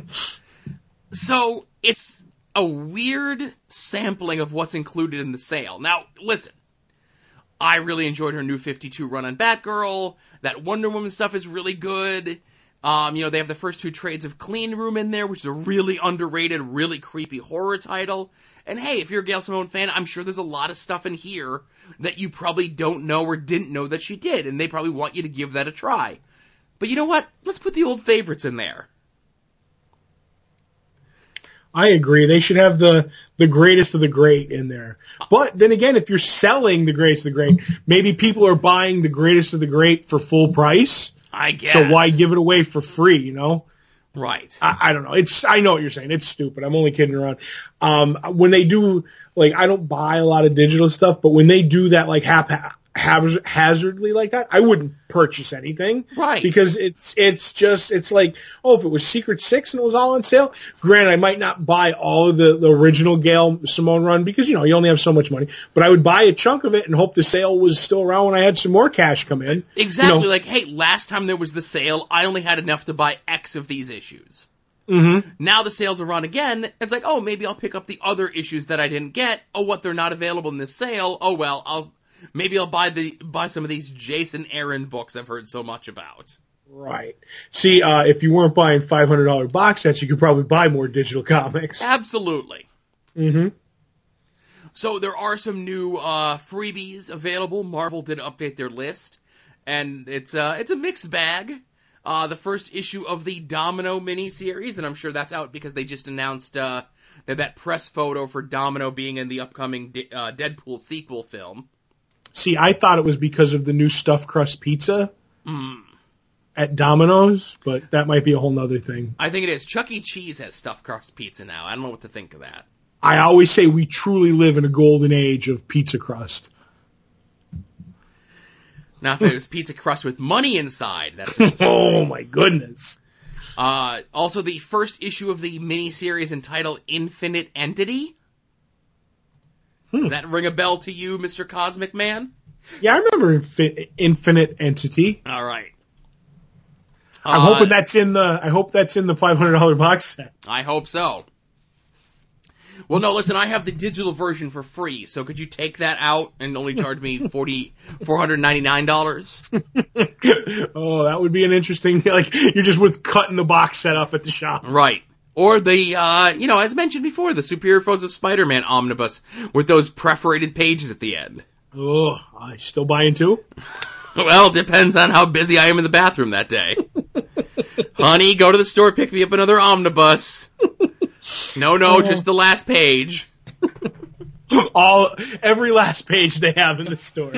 So, it's a weird sampling of what's included in the sale. Now, listen, I really enjoyed her New fifty-two run on Batgirl. That Wonder Woman stuff is really good. Um, you know, they have the first two trades of Clean Room in there, which is a really underrated, really creepy horror title. And hey, if you're a Gail Simone fan, I'm sure there's a lot of stuff in here that you probably don't know or didn't know that she did, and they probably want you to give that a try. But you know what? Let's put the old favorites in there. I agree. They should have the, the greatest of the great in there. But then again, if you're selling the greatest of the great, maybe people are buying the greatest of the great for full price. I guess. So why give it away for free, you know? Right. I, I don't know. It's, I know what you're saying. It's stupid. I'm only kidding around. Um, when they do, like, I don't buy a lot of digital stuff, but when they do that, like, hap- haphazardly like that, I wouldn't purchase anything. Right. Because it's, it's just, it's like, oh, if it was Secret Six and it was all on sale, granted, I might not buy all of the, the original Gail Simone run because, you know, you only have so much money, but I would buy a chunk of it and hope the sale was still around when I had some more cash come in. Exactly. You know, like, hey, last time there was the sale, I only had enough to buy X of these issues. Mm-hmm. Now the sales are on again. It's like, oh, maybe I'll pick up the other issues that I didn't get. Oh, what, they're not available in this sale. Oh, well, I'll maybe I'll buy the buy some of these Jason Aaron books I've heard so much about. Right. See, uh, if you weren't buying five hundred dollars box sets, you could probably buy more digital comics. Absolutely. Mm-hmm. So there are some new uh, freebies available. Marvel did update their list, and it's uh, it's a mixed bag. Uh, the first issue of the Domino miniseries, and I'm sure that's out because they just announced uh, that that press photo for Domino being in the upcoming D- uh, Deadpool sequel film. See, I thought it was because of the new stuffed crust pizza Mm. at Domino's, but that might be a whole nother thing. I think it is. Chuck E. Cheese has stuffed crust pizza now. I don't know what to think of that. I always say we truly live in a golden age of pizza crust. Now, if it was pizza crust with money inside, that's what Oh my goodness. Uh, also, the first issue of the miniseries entitled Infinite Entity. Hmm. Does that ring a bell to you, Mister Cosmic Man? Yeah, I remember Infi- Infinite Entity. All right. I'm Uh, hoping that's in the. I hope that's in the five hundred dollars box set. I hope so. Well, no, listen, I have the digital version for free, so could you take that out and only charge me forty four hundred ninety-nine dollars? Oh, that would be an interesting. Like you're just with cutting the box set up at the shop. Right. Or the, uh, you know, as mentioned before, the Superior Foes of Spider-Man omnibus with those perforated pages at the end. Oh, I still buying too? Well, it depends on how busy I am in the bathroom that day. Honey, go to the store, pick me up another omnibus. No, no, Oh. just the last page. All every last page they have in the store.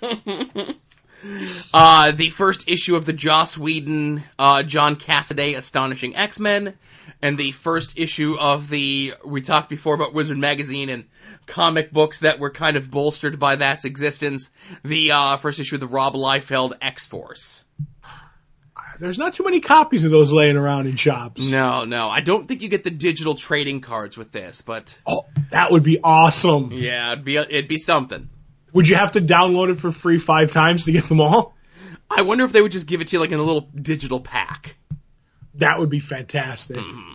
Uh, the first issue of the Joss Whedon, uh, John Cassaday Astonishing X-Men, and the first issue of the, we talked before about Wizard Magazine and comic books that were kind of bolstered by that's existence, the, uh, first issue of the Rob Liefeld X-Force. There's not too many copies of those laying around in shops. No, no, I don't think you get the digital trading cards with this, but Oh, that would be awesome. yeah, it'd be, it'd be something. Would you have to download it for free five times to get them all? I wonder if they would just give it to you like in a little digital pack. That would be fantastic. Mm-hmm.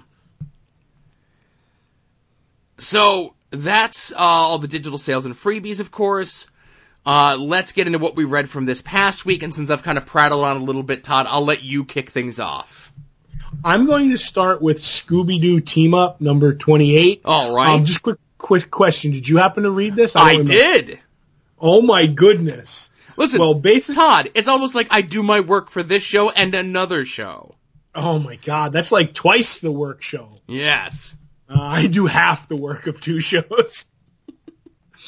So that's uh, all the digital sales and freebies, of course. Uh, let's get into what we read from this past week, and since I've kind of prattled on a little bit, Todd, I'll let you kick things off. I'm going to start with Scooby-Doo Team Up number twenty-eight. All right. Um, just quick, quick question. Did you happen to read this? I don't remember. did. Oh my goodness. Listen, Well, basically, Todd, it's almost like I do my work for this show and another show. oh my God, that's like twice the work show. Yes. Uh, I do half the work of two shows.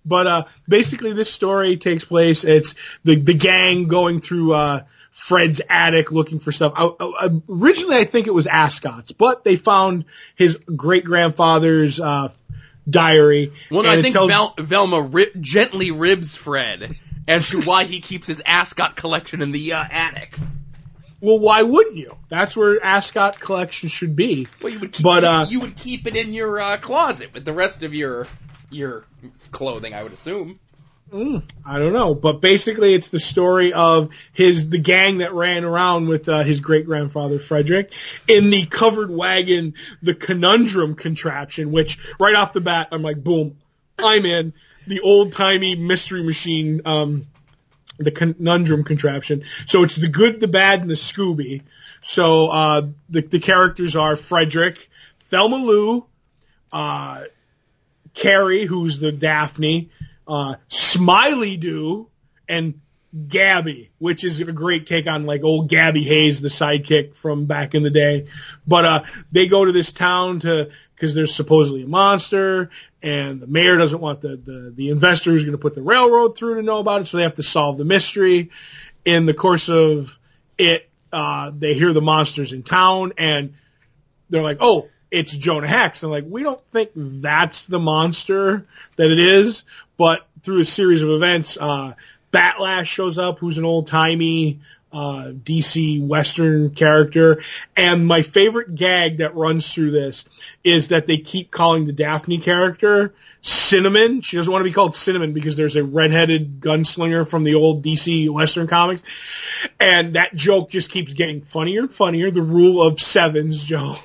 But uh, basically, this story takes place. It's the the gang going through uh, Fred's attic looking for stuff. I, I, originally, I think it was Ascot's, but they found his great grandfather's uh, diary. Well, no, I think tells... Vel- Velma ri- gently ribs Fred as to why he keeps his Ascot collection in the uh, attic. Well, why wouldn't you? That's where Ascot collection should be. Well, you would keep, but, you, uh, you would keep it in your uh, closet with the rest of your your clothing, I would assume. Mm, I don't know, but basically it's the story of his the gang that ran around with uh, his great grandfather Frederick in the covered wagon, the conundrum contraption. Which right off the bat, I'm like, boom, I'm in the old timey mystery machine. Um, the conundrum contraption. So it's the good, the bad, and the Scooby. So uh, the the characters are Frederick, Thelma Lou, uh, Carrie, who's the Daphne, uh, Smiley Doo, and Gabby, which is a great take on like old Gabby Hayes, the sidekick from back in the day. But uh, they go to this town to because there's supposedly a monster, and the mayor doesn't want the the, the investor who's going to put the railroad through to know about it, so they have to solve the mystery. In the course of it, uh, they hear the monsters in town, and they're like, "Oh, it's Jonah Hex." And like, we don't think that's the monster that it is, but through a series of events, uh, Batlash shows up, who's an old-timey uh, D C Western character. And my favorite gag that runs through this is that they keep calling the Daphne character Cinnamon. She doesn't want to be called Cinnamon because there's a redheaded gunslinger from the old D C Western comics. And that joke just keeps getting funnier and funnier. The rule of sevens, Joe.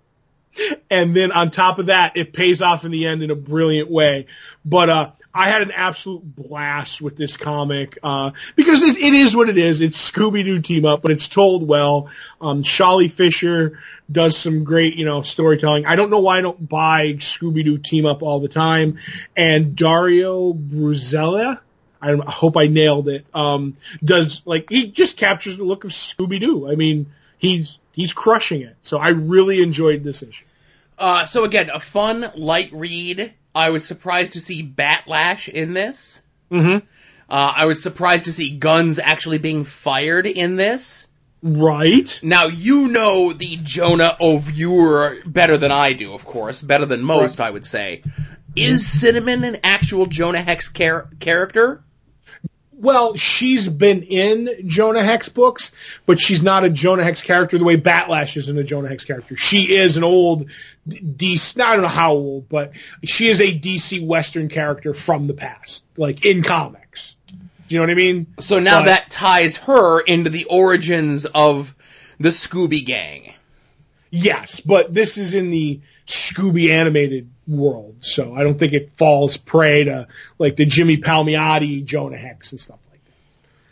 And then on top of that, it pays off in the end in a brilliant way. But uh I had an absolute blast with this comic, uh, because it, it is what it is. It's Scooby-Doo team up, but it's told well. Um, Sholly Fisher does some great, you know, storytelling. I don't know why I don't buy Scooby-Doo team up all the time. And Dario Bruzella, I, I hope I nailed it, um, does, like, he just captures the look of Scooby-Doo. I mean, he's, he's crushing it. So I really enjoyed this issue. Uh, so again, a fun, light read. I was surprised to see Batlash in this. Mm-hmm. Uh, I was surprised to see guns actually being fired in this. Right. Now, you know the Jonah O'Viewer better than I do, of course. Better than most, right. I would say. Is Cinnamon an actual Jonah Hex char- character? Well, she's been in Jonah Hex books, but she's not a Jonah Hex character the way Batlash is in a Jonah Hex character. She is an old D C, I don't know how old, but she is a D C Western character from the past, like in comics. Do you know what I mean? So now but, that ties her into the origins of the Scooby Gang. Yes, but this is in the Scooby animated world, so I don't think it falls prey to like the Jimmy Palmiotti Jonah Hex and stuff like that.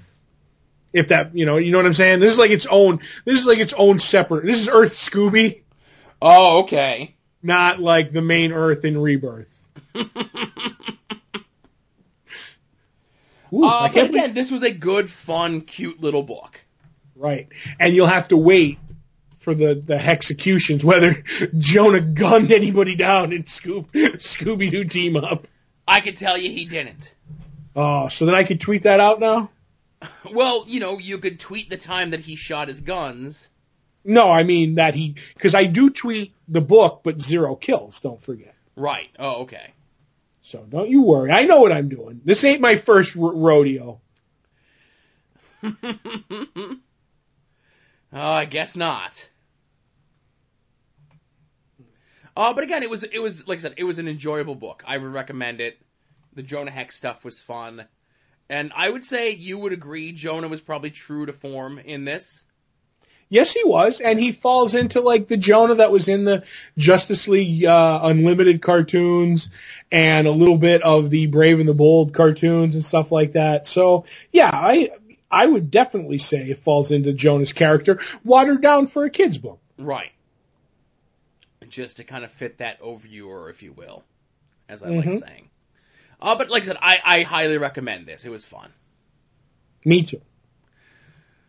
If that, you know, you know what I'm saying? This is like its own, this is like its own separate, this is Earth Scooby. Oh, okay. Not like the main Earth in Rebirth. Ooh, uh, I but can't again, believe... this was a good, fun, cute little book. Right. And you'll have to wait for the, the hexecutions, whether Jonah gunned anybody down in Scoob, Scooby-Doo team up. I can tell you he didn't. Oh, so then I could tweet that out now? Well, you know, you could tweet the time that he shot his guns. No, I mean that he, because I do tweet the book, but zero kills, don't forget. Right. Oh, okay. So don't you worry. I know what I'm doing. This ain't my first r- rodeo. Oh, I guess not. Uh, but again, it was, it was, like I said, it was an enjoyable book. I would recommend it. The Jonah Hex stuff was fun. And I would say you would agree Jonah was probably true to form in this. Yes, he was. And he falls into like the Jonah that was in the Justice League uh, Unlimited cartoons and a little bit of the Brave and the Bold cartoons and stuff like that. So, yeah, I I would definitely say it falls into Jonah's character, watered down for a kid's book. Right. Just to kind of fit that overviewer, if you will, as I Mm-hmm. like saying. Uh, but like I said, I, I highly recommend this. It was fun. Me too.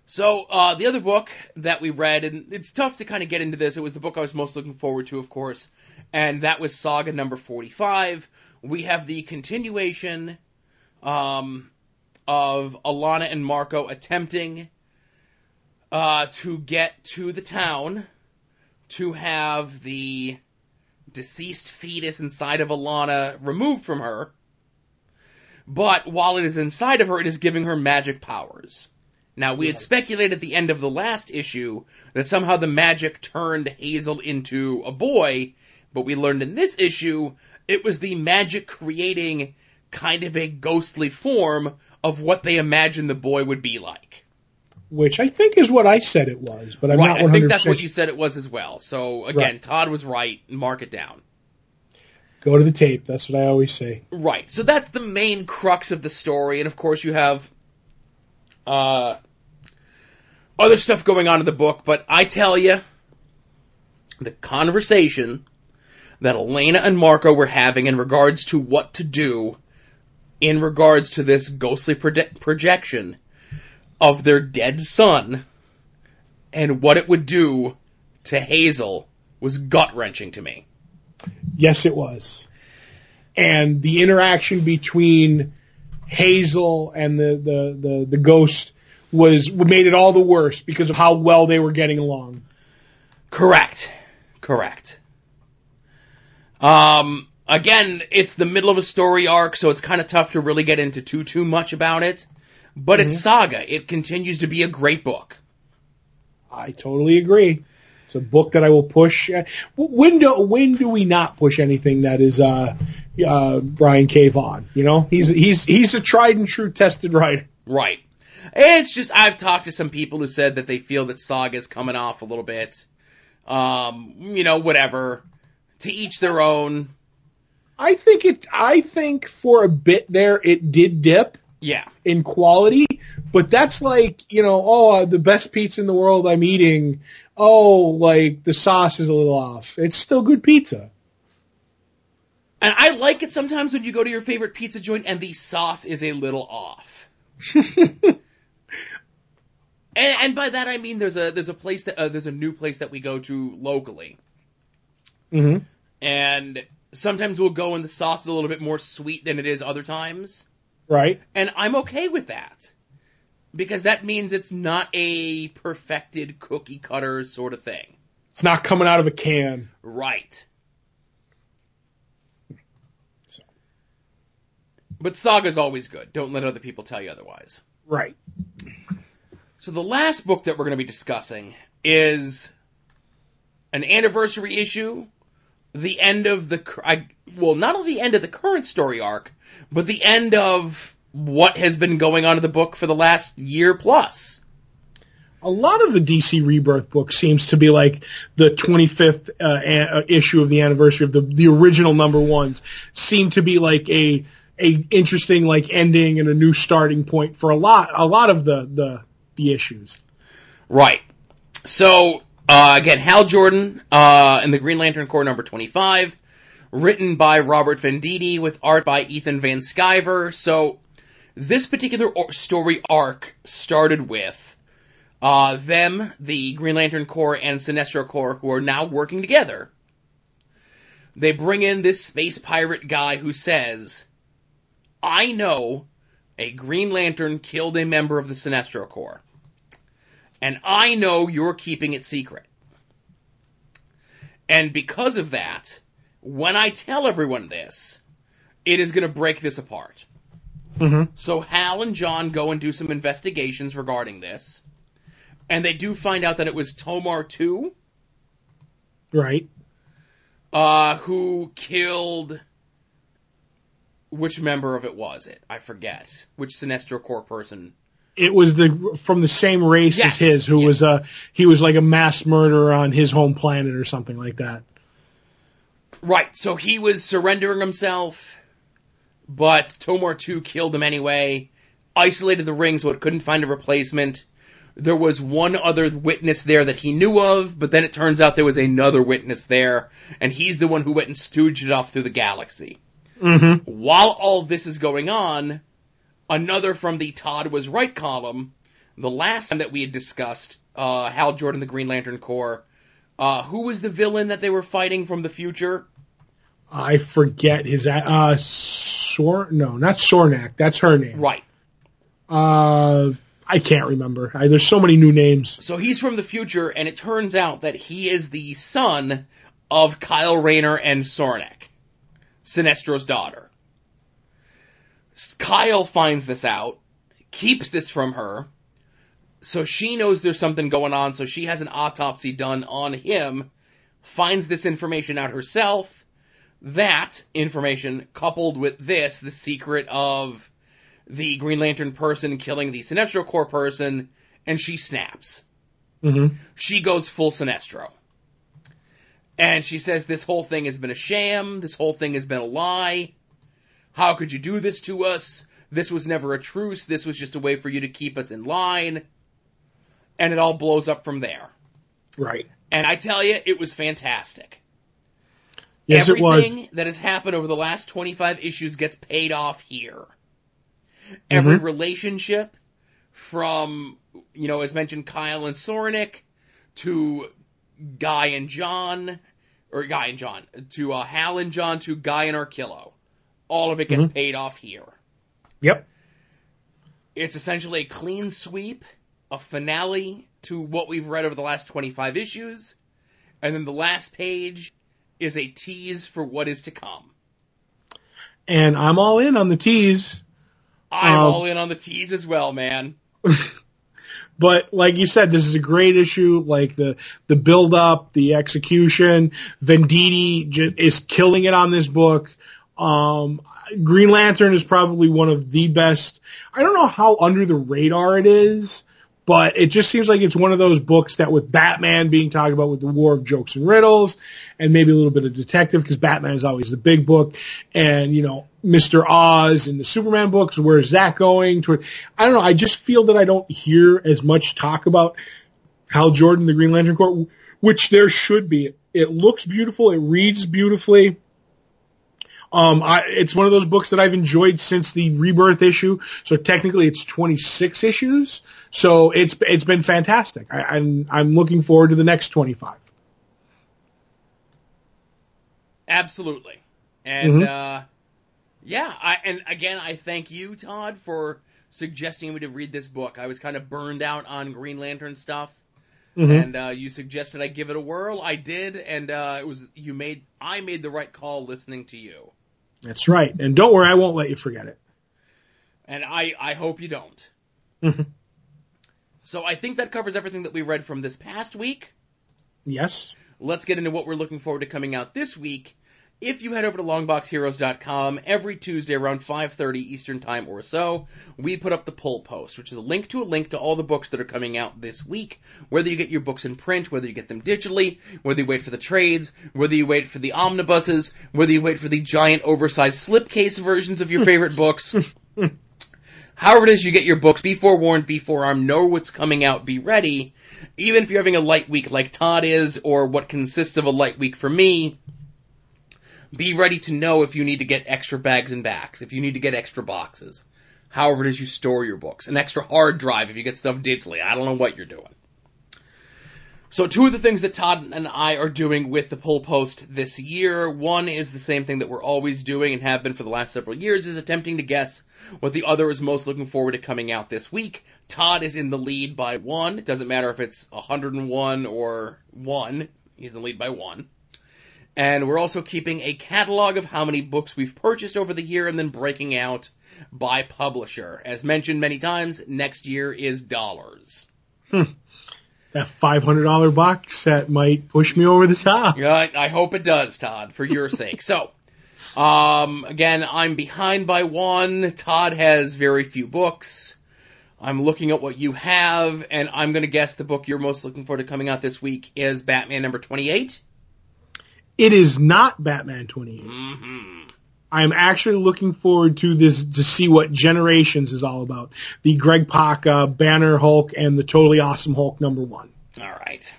So, uh, the other book that we read, and it's tough to kind of get into this, it was the book I was most looking forward to, of course, and that was Saga number forty-five. We have the continuation um, of Alana and Marco attempting uh, to get to the town to have the deceased fetus inside of Alana removed from her. But while it is inside of her, it is giving her magic powers. Now, we had speculated at the end of the last issue that somehow the magic turned Hazel into a boy, but we learned in this issue it was the magic creating kind of a ghostly form of what they imagined the boy would be like. Which I think is what I said it was, but I'm right, not one hundred percent. I think that's what you said it was as well. So, again, right. Todd was right. Mark it down. Go to the tape. That's what I always say. Right. So that's the main crux of the story. And, of course, you have uh, other stuff going on in the book. But I tell you, the conversation that Elena and Marco were having in regards to what to do in regards to this ghostly proje- projection of their dead son and what it would do to Hazel was gut-wrenching to me. Yes, it was. And the interaction between Hazel and the, the, the, the ghost was made it all the worse because of how well they were getting along. Correct. Correct. Um, again, it's the middle of a story arc, so it's kind of tough to really get into too, too much about it. But mm-hmm. it's Saga. It continues to be a great book. I totally agree. It's a book that I will push. When do when do we not push anything that is uh, uh, Brian K. Vaughan? You know, he's he's he's a tried and true, tested writer. Right. It's just I've talked to some people who said that they feel that Saga's coming off a little bit. Um, you know, whatever. To each their own. I think it. I think for a bit there it did dip. Yeah. In quality, but that's like, you know, oh, uh, the best pizza in the world I'm eating. Oh, like the sauce is a little off. It's still good pizza. And I like it sometimes when you go to your favorite pizza joint and the sauce is a little off. and, and by that I mean there's a there's a place that uh, there's a new place that we go to locally. Mm-hmm. And sometimes we'll go and the sauce is a little bit more sweet than it is other times. Right. And I'm okay with that. Because that means it's not a perfected cookie cutter sort of thing. It's not coming out of a can. Right. So. But Saga's always good. Don't let other people tell you otherwise. Right. So the last book that we're going to be discussing is an anniversary issue, the end of the, I, well, not only the end of the current story arc, but the end of what has been going on in the book for the last year plus. A lot of the D C Rebirth book seems to be like the twenty-fifth uh, a- issue of the anniversary of the the original number ones. Seem to be like a a interesting like ending and a new starting point for a lot a lot of the the, the issues. Right. So uh, again, Hal Jordan uh, and the Green Lantern Corps number twenty-five. Written by Robert Venditti with art by Ethan Van Sciver. So this particular story arc started with uh, them, the Green Lantern Corps and Sinestro Corps, who are now working together. They bring in this space pirate guy who says, I know a Green Lantern killed a member of the Sinestro Corps. And I know you're keeping it secret. And because of that, when I tell everyone this, it is going to break this apart. Mm-hmm. So Hal and John go and do some investigations regarding this, and they do find out that it was Tomar two, right? Uh, who killed which member of it was it? I forget which Sinestro Corps person. It was the from the same race yes. as his, who yes. was a he was like a mass murderer on his home planet or something like that. Right, so he was surrendering himself, but Tomar two killed him anyway, isolated the ring so it couldn't find a replacement. There was one other witness there that he knew of, but then it turns out there was another witness there, and he's the one who went and stooged it off through the galaxy. Mm-hmm. While all this is going on, another from the Todd Was Right column, the last time that we had discussed uh, Hal Jordan, the Green Lantern Corps, uh, who was the villain that they were fighting from the future? I forget his, uh, Sor, no, not Sornak. That's her name. Right. Uh, I can't remember. I, there's so many new names. So he's from the future, and it turns out that he is the son of Kyle Rayner and Sornak, Sinestro's daughter. Kyle finds this out, keeps this from her, so she knows there's something going on, so she has an autopsy done on him, finds this information out herself. That information, coupled with this, the secret of the Green Lantern person killing the Sinestro Corps person, and she snaps. Mm-hmm. She goes full Sinestro. And she says this whole thing has been a sham, this whole thing has been a lie. How could you do this to us? This was never a truce, this was just a way for you to keep us in line. And it all blows up from there. Right. And I tell you, it was fantastic. Yes, Everything it was. that has happened over the last twenty-five issues gets paid off here. Every Mm-hmm. relationship, from, you know, as mentioned, Kyle and Sornik, to Guy and John, or Guy and John, to uh, Hal and John, to Guy and Arkillo. All of it gets Mm-hmm. paid off here. Yep. It's essentially a clean sweep, a finale to what we've read over the last twenty-five issues, and then the last page is a tease for what is to come. And I'm all in on the tease. I'm um, all in on the tease as well, man. But like you said, this is a great issue. Like the the build up, the execution. Venditti j- is killing it on this book. Um, Green Lantern is probably one of the best. I don't know how under the radar it is, but it just seems like it's one of those books that, with Batman being talked about with the War of Jokes and Riddles, and maybe a little bit of detective, because Batman is always the big book, and, you know, Mister Oz and the Superman books, where's that going? Toward, I don't know, I just feel that I don't hear as much talk about Hal Jordan, the Green Lantern Corps, which there should be. It looks beautiful, it reads beautifully. Um, I, it's one of those books that I've enjoyed since the Rebirth issue. So technically it's twenty-six issues. So it's, it's been fantastic. I, I'm, I'm looking forward to the next twenty-five. Absolutely. And, Mm-hmm. uh, yeah, I, and again, I thank you, Todd, for suggesting me to read this book. I was kind of burned out on Green Lantern stuff. Mm-hmm. And, uh, you suggested I give it a whirl. I did. And, uh, it was, you made, I made the right call listening to you. That's right. And don't worry, I won't let you forget it. And I, I hope you don't. Mm-hmm. So I think that covers everything that we read from this past week. Yes. Let's get into what we're looking forward to coming out this week. If you head over to longbox heroes dot com, every Tuesday around five thirty Eastern Time or so, we put up the pull post, which is a link to a link to all the books that are coming out this week. Whether you get your books in print, whether you get them digitally, whether you wait for the trades, whether you wait for the omnibuses, whether you wait for the giant oversized slipcase versions of your favorite books. However it is you get your books, be forewarned, be forearmed, know what's coming out, be ready. Even if you're having a light week like Todd is, or what consists of a light week for me, be ready to know if you need to get extra bags and backs, if you need to get extra boxes. However it is you store your books. An extra hard drive if you get stuff digitally. I don't know what you're doing. So two of the things that Todd and I are doing with the pull post this year, one is the same thing that we're always doing and have been for the last several years, is attempting to guess what the other is most looking forward to coming out this week. Todd is in the lead by one. It doesn't matter if it's one hundred one or one. He's in the lead by one. And we're also keeping a catalog of how many books we've purchased over the year and then breaking out by publisher. As mentioned many times, next year is dollars. Hmm. That five hundred dollars box set might push me over the top. Yeah, I, I hope it does, Todd, for your sake. So, um, again, I'm behind by one. Todd has very few books. I'm looking at what you have, and I'm going to guess the book you're most looking forward to coming out this week is Batman number twenty-eight. It is not Batman twenty-eight. Mm-hmm. I'm actually looking forward to this to see what Generations is all about. The Greg Pak, uh, Banner Hulk and the Totally Awesome Hulk number one. All right.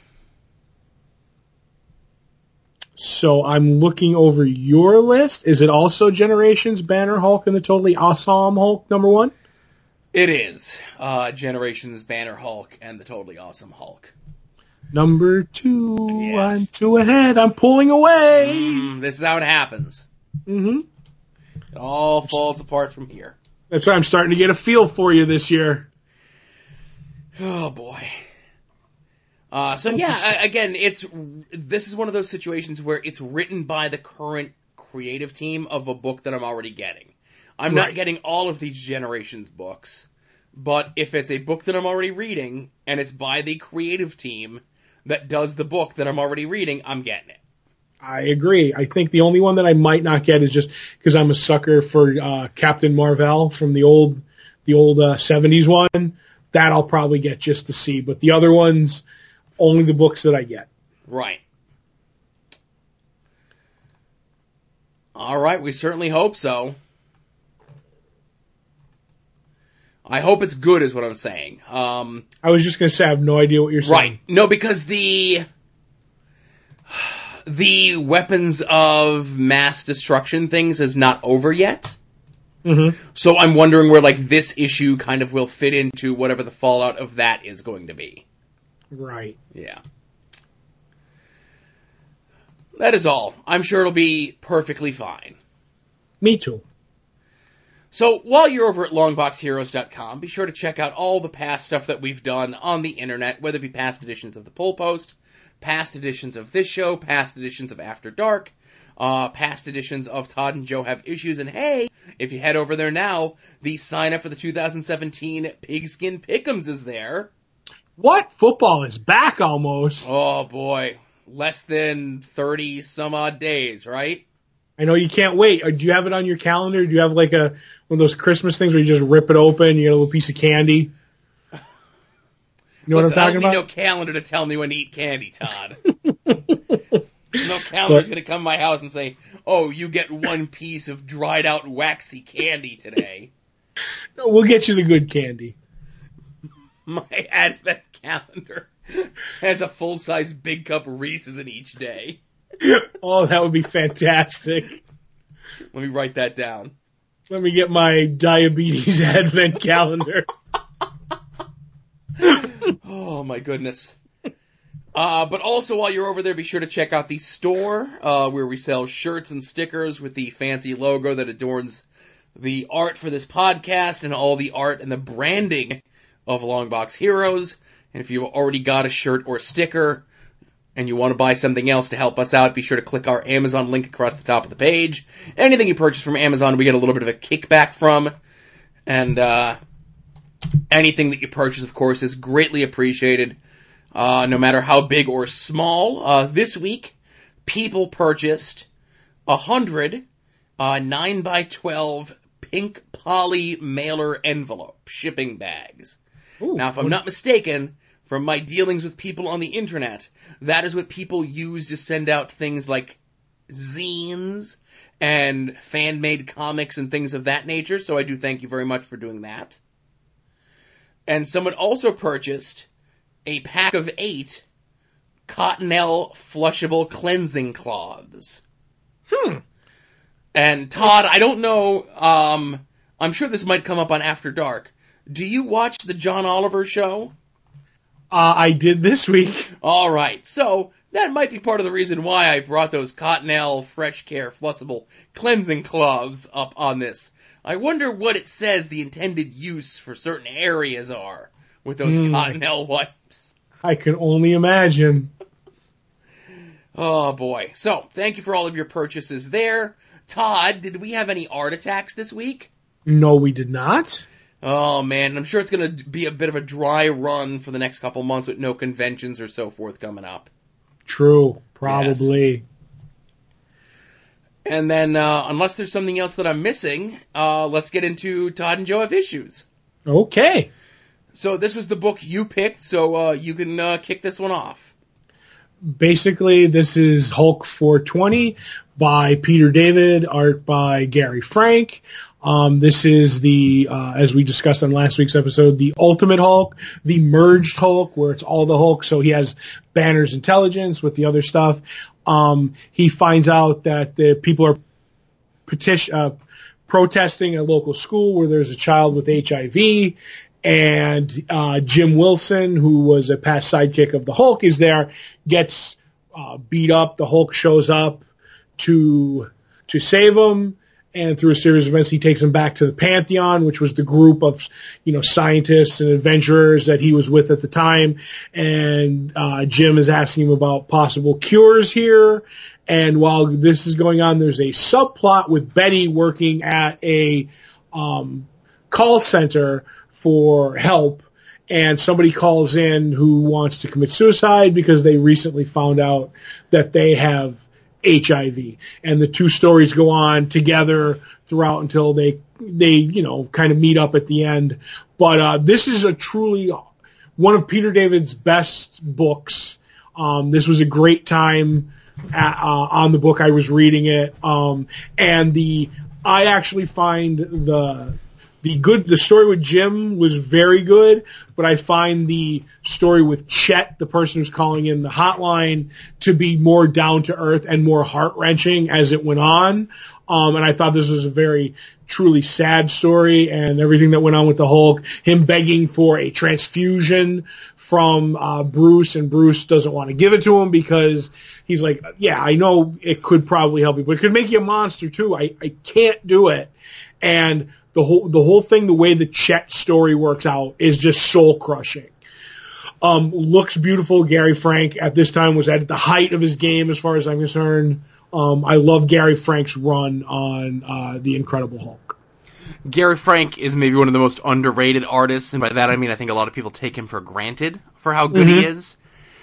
So I'm looking over your list. Is it also Generations, Banner Hulk, and the Totally Awesome Hulk number one? It is. Uh, Generations Banner Hulk and the Totally Awesome Hulk. Number two, Yes. I'm two ahead, I'm pulling away. Mm, this is how it happens. Mm-hmm. It all falls apart from here. That's why I'm starting to get a feel for you this year. Oh, boy. Uh, so, yeah, I, again, it's this is one of those situations where it's written by the current creative team of a book that I'm already getting. I'm Right. not getting all of these Generations books, but if it's a book that I'm already reading, and it's by the creative team that does the book that I'm already reading, I'm getting it. I agree. I think the only one that I might not get is just because I'm a sucker for uh, Captain Marvel from the old, the old uh, seventies one. That I'll probably get just to see, but the other ones, only the books that I get. Right. All right, we certainly hope so. I hope it's good, is what I'm saying. Um, I was just going to say I have no idea what you're saying. right. No, because the the weapons of mass destruction things is not over yet. Mm-hmm. So I'm wondering where, like, this issue kind of will fit into whatever the fallout of that is going to be. Right. Yeah. That is all. I'm sure it'll be perfectly fine. Me too. So while you're over at longbox heroes dot com, be sure to check out all the past stuff that we've done on the internet, whether it be past editions of the Pole Post, past editions of this show, past editions of After Dark, uh, past editions of Todd and Joe Have Issues, and hey, if you head over there now, the sign up for the two thousand seventeen Pigskin Pick'ems is there. What? Football is back almost. Oh boy, less than thirty some odd days, right? I know you can't wait. Or do you have it on your calendar? Do you have like a one of those Christmas things where you just rip it open, you get a little piece of candy? You know Listen, what I'm talking I don't about? need no calendar to tell me when to eat candy, Todd. No calendar's going to come to my house and say, oh, you get one piece of dried out waxy candy today. No, we'll get you the good candy. My advent calendar has a full-size big cup Reese's in each day. Oh, that would be fantastic. Let me write that down. Let me get my diabetes advent calendar. Oh, my goodness. Uh, but also, while you're over there, be sure to check out the store, uh, where we sell shirts and stickers with the fancy logo that adorns the art for this podcast and all the art and the branding of Longbox Heroes. And if you've already got a shirt or sticker and you want to buy something else to help us out, be sure to click our Amazon link across the top of the page. Anything you purchase from Amazon, we get a little bit of a kickback from. And uh, anything that you purchase, of course, is greatly appreciated. Uh, no matter how big or small. Uh, this week, people purchased a hundred, uh, nine by twelve pink poly mailer envelope shipping bags. Ooh, Now, if I'm not mistaken, from my dealings with people on the internet, that is what people use to send out things like zines and fan-made comics and things of that nature, so I do thank you very much for doing that. And someone also purchased a pack of eight Cottonelle flushable cleansing cloths. Hmm. And Todd, I don't know, um, I'm sure this might come up on After Dark. Do you watch the John Oliver show? Uh, I did this week. Alright, so that might be part of the reason why I brought those Cottonelle Fresh Care flushable cleansing cloths up on this. I wonder what it says the intended use for certain areas are with those Mm. Cottonelle wipes. I can only imagine. Oh boy. So, thank you for all of your purchases there. Todd, did we have any art attacks this week? No, we did not. Oh man, I'm sure it's going to be a bit of a dry run for the next couple months with no conventions or so forth coming up. True. Probably. And then, uh, unless there's something else that I'm missing, uh, let's get into Todd and Joe Have Issues. Okay. So this was the book you picked, so uh, you can uh, kick this one off. Basically, this is Hulk four twenty by Peter David, art by Gary Frank. Um, this is the, uh, as we discussed on last week's episode, the Ultimate Hulk, the merged Hulk, where it's all the Hulk. So he has Banner's intelligence with the other stuff. Um, he finds out that the people are petition, uh, protesting at a local school where there's a child with H I V, and uh, Jim Wilson, who was a past sidekick of the Hulk, is there, gets uh, beat up. The Hulk shows up to to save him, and through a series of events, he takes him back to the Pantheon, which was the group of, you know, scientists and adventurers that he was with at the time. And uh, Jim is asking him about possible cures here. And while this is going on, there's a subplot with Betty working at a um, call center for help, and somebody calls in who wants to commit suicide because they recently found out that they have H I V. And the two stories go on together throughout until they, they, you know, kind of meet up at the end. But uh, this is a truly one of Peter David's best books. Um, this was a great time at, uh, on the book. I was reading it. Um, and the, I actually find the, The good, the story with Jim was very good, but I find the story with Chet, the person who's calling in the hotline, to be more down to earth and more heart wrenching as it went on. Um, and I thought this was a very truly sad story, and everything that went on with the Hulk, him begging for a transfusion from uh, Bruce, and Bruce doesn't want to give it to him because he's like, yeah, I know it could probably help you, but it could make you a monster too. I, I can't do it. And The whole, the whole thing, the way the Chet story works out is just soul crushing. Um, looks beautiful. Gary Frank at this time was at the height of his game as far as I'm concerned. Um, I love Gary Frank's run on, uh, The Incredible Hulk. Gary Frank is maybe one of the most underrated artists, and by that I mean I think a lot of people take him for granted for how good mm-hmm. he is.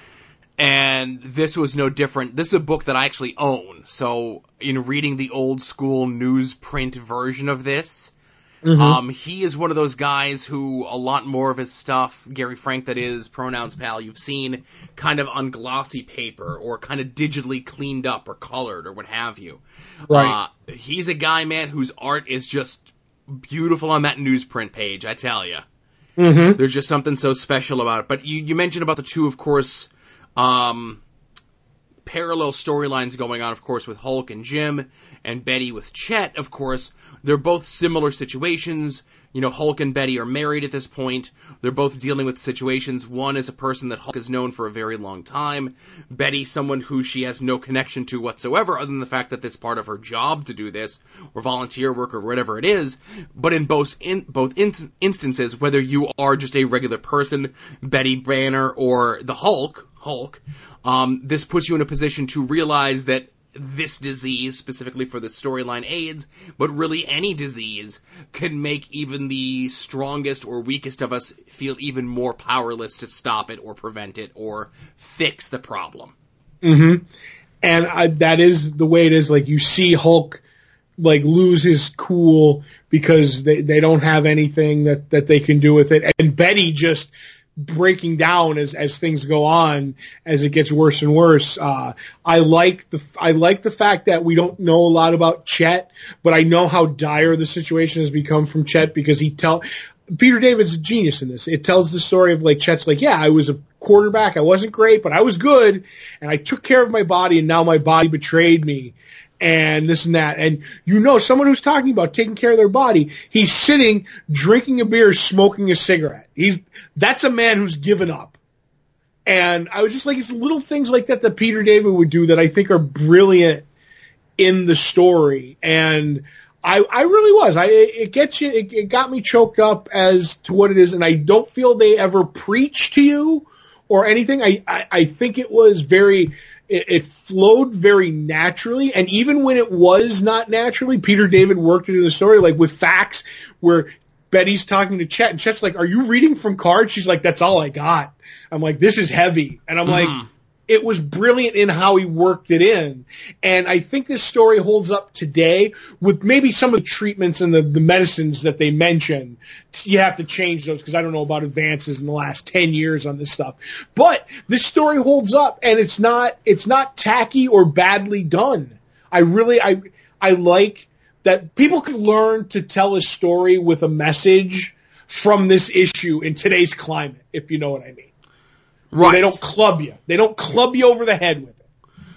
And this was no different. This is a book that I actually own. So in reading the old school newsprint version of this, Mm-hmm. Um, he is one of those guys who a lot more of his stuff, Gary Frank that is, Pronouns Pal, you've seen kind of on glossy paper or kind of digitally cleaned up or colored or what have you. Right. Uh, he's a guy, man, whose art is just beautiful on that newsprint page, I tell you. Mm-hmm. There's just something so special about it. But you, you mentioned about the two, of course, um, parallel storylines going on, of course, with Hulk and Jim, and Betty with Chet, of course. They're both similar situations. You know, Hulk and Betty are married at this point. They're both dealing with situations. One is a person that Hulk has known for a very long time. Betty, someone who she has no connection to whatsoever, other than the fact that it's part of her job to do this, or volunteer work, or whatever it is. But in both in both in, instances, whether you are just a regular person, Betty Banner, or the Hulk, Hulk, um, this puts you in a position to realize that this disease, specifically for the storyline AIDS, but really any disease, can make even the strongest or weakest of us feel even more powerless to stop it or prevent it or fix the problem. Mm-hmm. And I, that is the way it is. Like, you see Hulk, like, lose his cool because they, they don't have anything that, that they can do with it. And Betty just breaking down as, as things go on, as it gets worse and worse. Uh, I like the, I like the fact that we don't know a lot about Chet, but I know how dire the situation has become from Chet because he tell, Peter David's a genius in this. It tells the story of, like, Chet's like, yeah, I was a quarterback. I wasn't great, but I was good, and I took care of my body, and now my body betrayed me. And this and that. And you know, someone who's talking about taking care of their body, he's sitting, drinking a beer, smoking a cigarette. He's, that's a man who's given up. And I was just like, it's little things like that that Peter David would do that I think are brilliant in the story. And I, I really was. I, it gets you, it, it got me choked up as to what it is. And I don't feel they ever preach to you or anything. I, I, I think it was very, It, it flowed very naturally, and even when it was not naturally, Peter David worked it in the story, like with facts, where Betty's talking to Chet, and Chet's like, are you reading from cards? She's like, that's all I got. I'm like, this is heavy. And I'm mm-hmm. like, it was brilliant in how he worked it in. And I think this story holds up today with maybe some of the treatments and the, the medicines that they mention. You have to change those because I don't know about advances in the last ten years on this stuff. But this story holds up, and it's not, it's not tacky or badly done. I really, I, I like that people can learn to tell a story with a message from this issue in today's climate, if you know what I mean. Right. They don't club you. They don't club you over the head with it.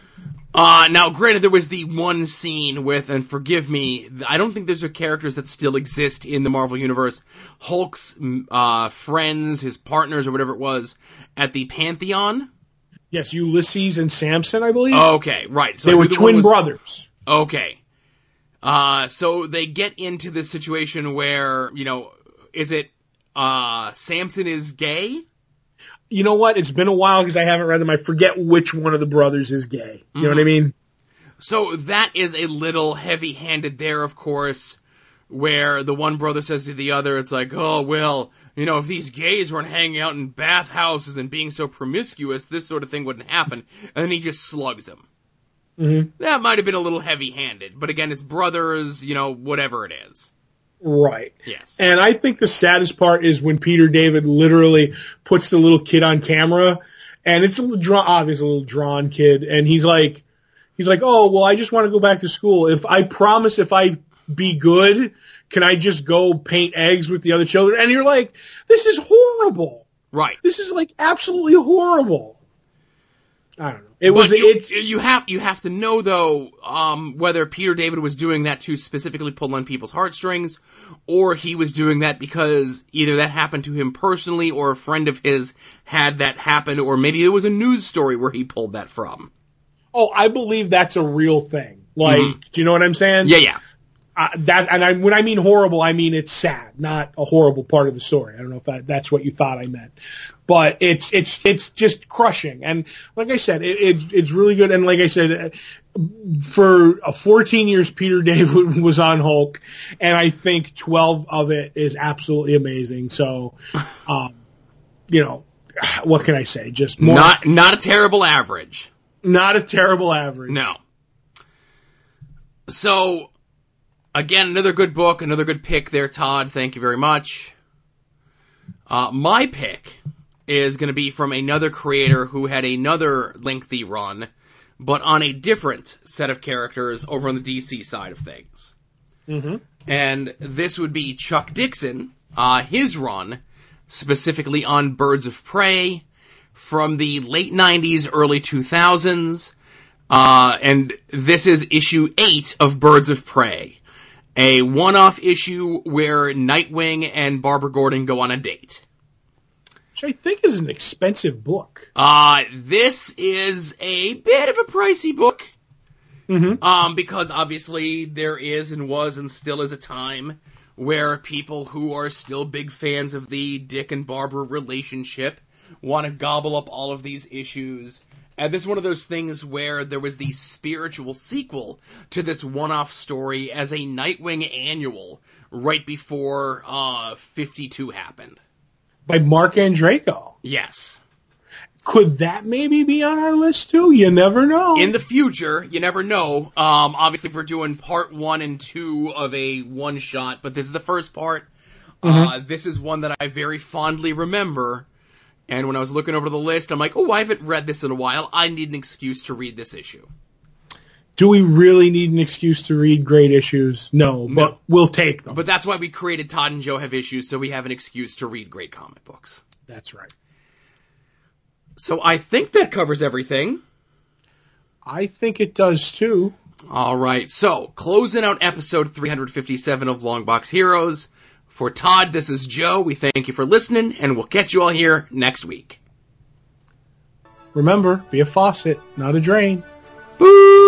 Uh, now, granted, there was the one scene with, and forgive me, I don't think those are characters that still exist in the Marvel Universe. Hulk's uh, friends, his partners, or whatever it was, at the Pantheon. Yes, Ulysses and Samson, I believe. Okay, right. So they were the twin was, brothers. Okay. Uh, so they get into this situation where, you know, is it uh, Samson is gay? You know what? It's been a while because I haven't read them. I forget which one of the brothers is gay. You mm-hmm. know what I mean? So that is a little heavy-handed there, of course, where the one brother says to the other, it's like, oh, well, you know, if these gays weren't hanging out in bathhouses and being so promiscuous, this sort of thing wouldn't happen. And then he just slugs him. Mm-hmm. That might have been a little heavy-handed. But again, it's brothers, you know, whatever it is. Right. Yes. And I think the saddest part is when Peter David literally puts the little kid on camera, and it's a little drawn, obviously a little drawn kid, and he's like, he's like, oh, well, I just want to go back to school. If I promise if I be good, can I just go paint eggs with the other children? And you're like, this is horrible. Right. This is like absolutely horrible. I don't know. It but was. You, it's you have you have to know though um, whether Peter David was doing that to specifically pull on people's heartstrings, or he was doing that because either that happened to him personally, or a friend of his had that happen, or maybe it was a news story where he pulled that from. Oh, I believe that's a real thing. Like, mm-hmm. do you know what I'm saying? Yeah, yeah. Uh, that and I, when I mean horrible, I mean it's sad, not a horrible part of the story. I don't know if that, that's what you thought I meant, but it's it's it's just crushing. And like I said, it, it it's really good. And like I said, for fourteen years, Peter David was on Hulk, and I think twelve of it is absolutely amazing. So, um, you know, what can I say? Just more, not not a terrible average. Not a terrible average. No. So. Again, another good book, another good pick there, Todd. Thank you very much. Uh, my pick is going to be from another creator who had another lengthy run, but on a different set of characters over on the D C side of things. Mm-hmm. And this would be Chuck Dixon, uh, his run, specifically on Birds of Prey, from the late nineties, early two thousands. Uh, and this is issue eight of Birds of Prey. A one-off issue where Nightwing and Barbara Gordon go on a date. Which I think is an expensive book. Uh, this is a bit of a pricey book. Mm-hmm. Um, because obviously there is and was and still is a time where people who are still big fans of the Dick and Barbara relationship want to gobble up all of these issues. And this is one of those things where there was the spiritual sequel to this one-off story as a Nightwing annual right before uh, fifty-two happened. By Mark Andreyko. Yes. Could that maybe be on our list too? You never know. In the future, you never know. Um, obviously, if we're doing part one and two of a one-shot, but this is the first part. Mm-hmm. Uh, this is one that I very fondly remember. And when I was looking over the list, I'm like, oh, I haven't read this in a while. I need an excuse to read this issue. Do we really need an excuse to read great issues? No, but no. We'll take them. But that's why we created Todd and Joe Have Issues, so we have an excuse to read great comic books. That's right. So I think that covers everything. I think it does, too. All right. So, closing out episode three fifty-seven of Longbox Heroes. For Todd, this is Joe. We thank you for listening, and we'll catch you all here next week. Remember, be a faucet, not a drain. Boo!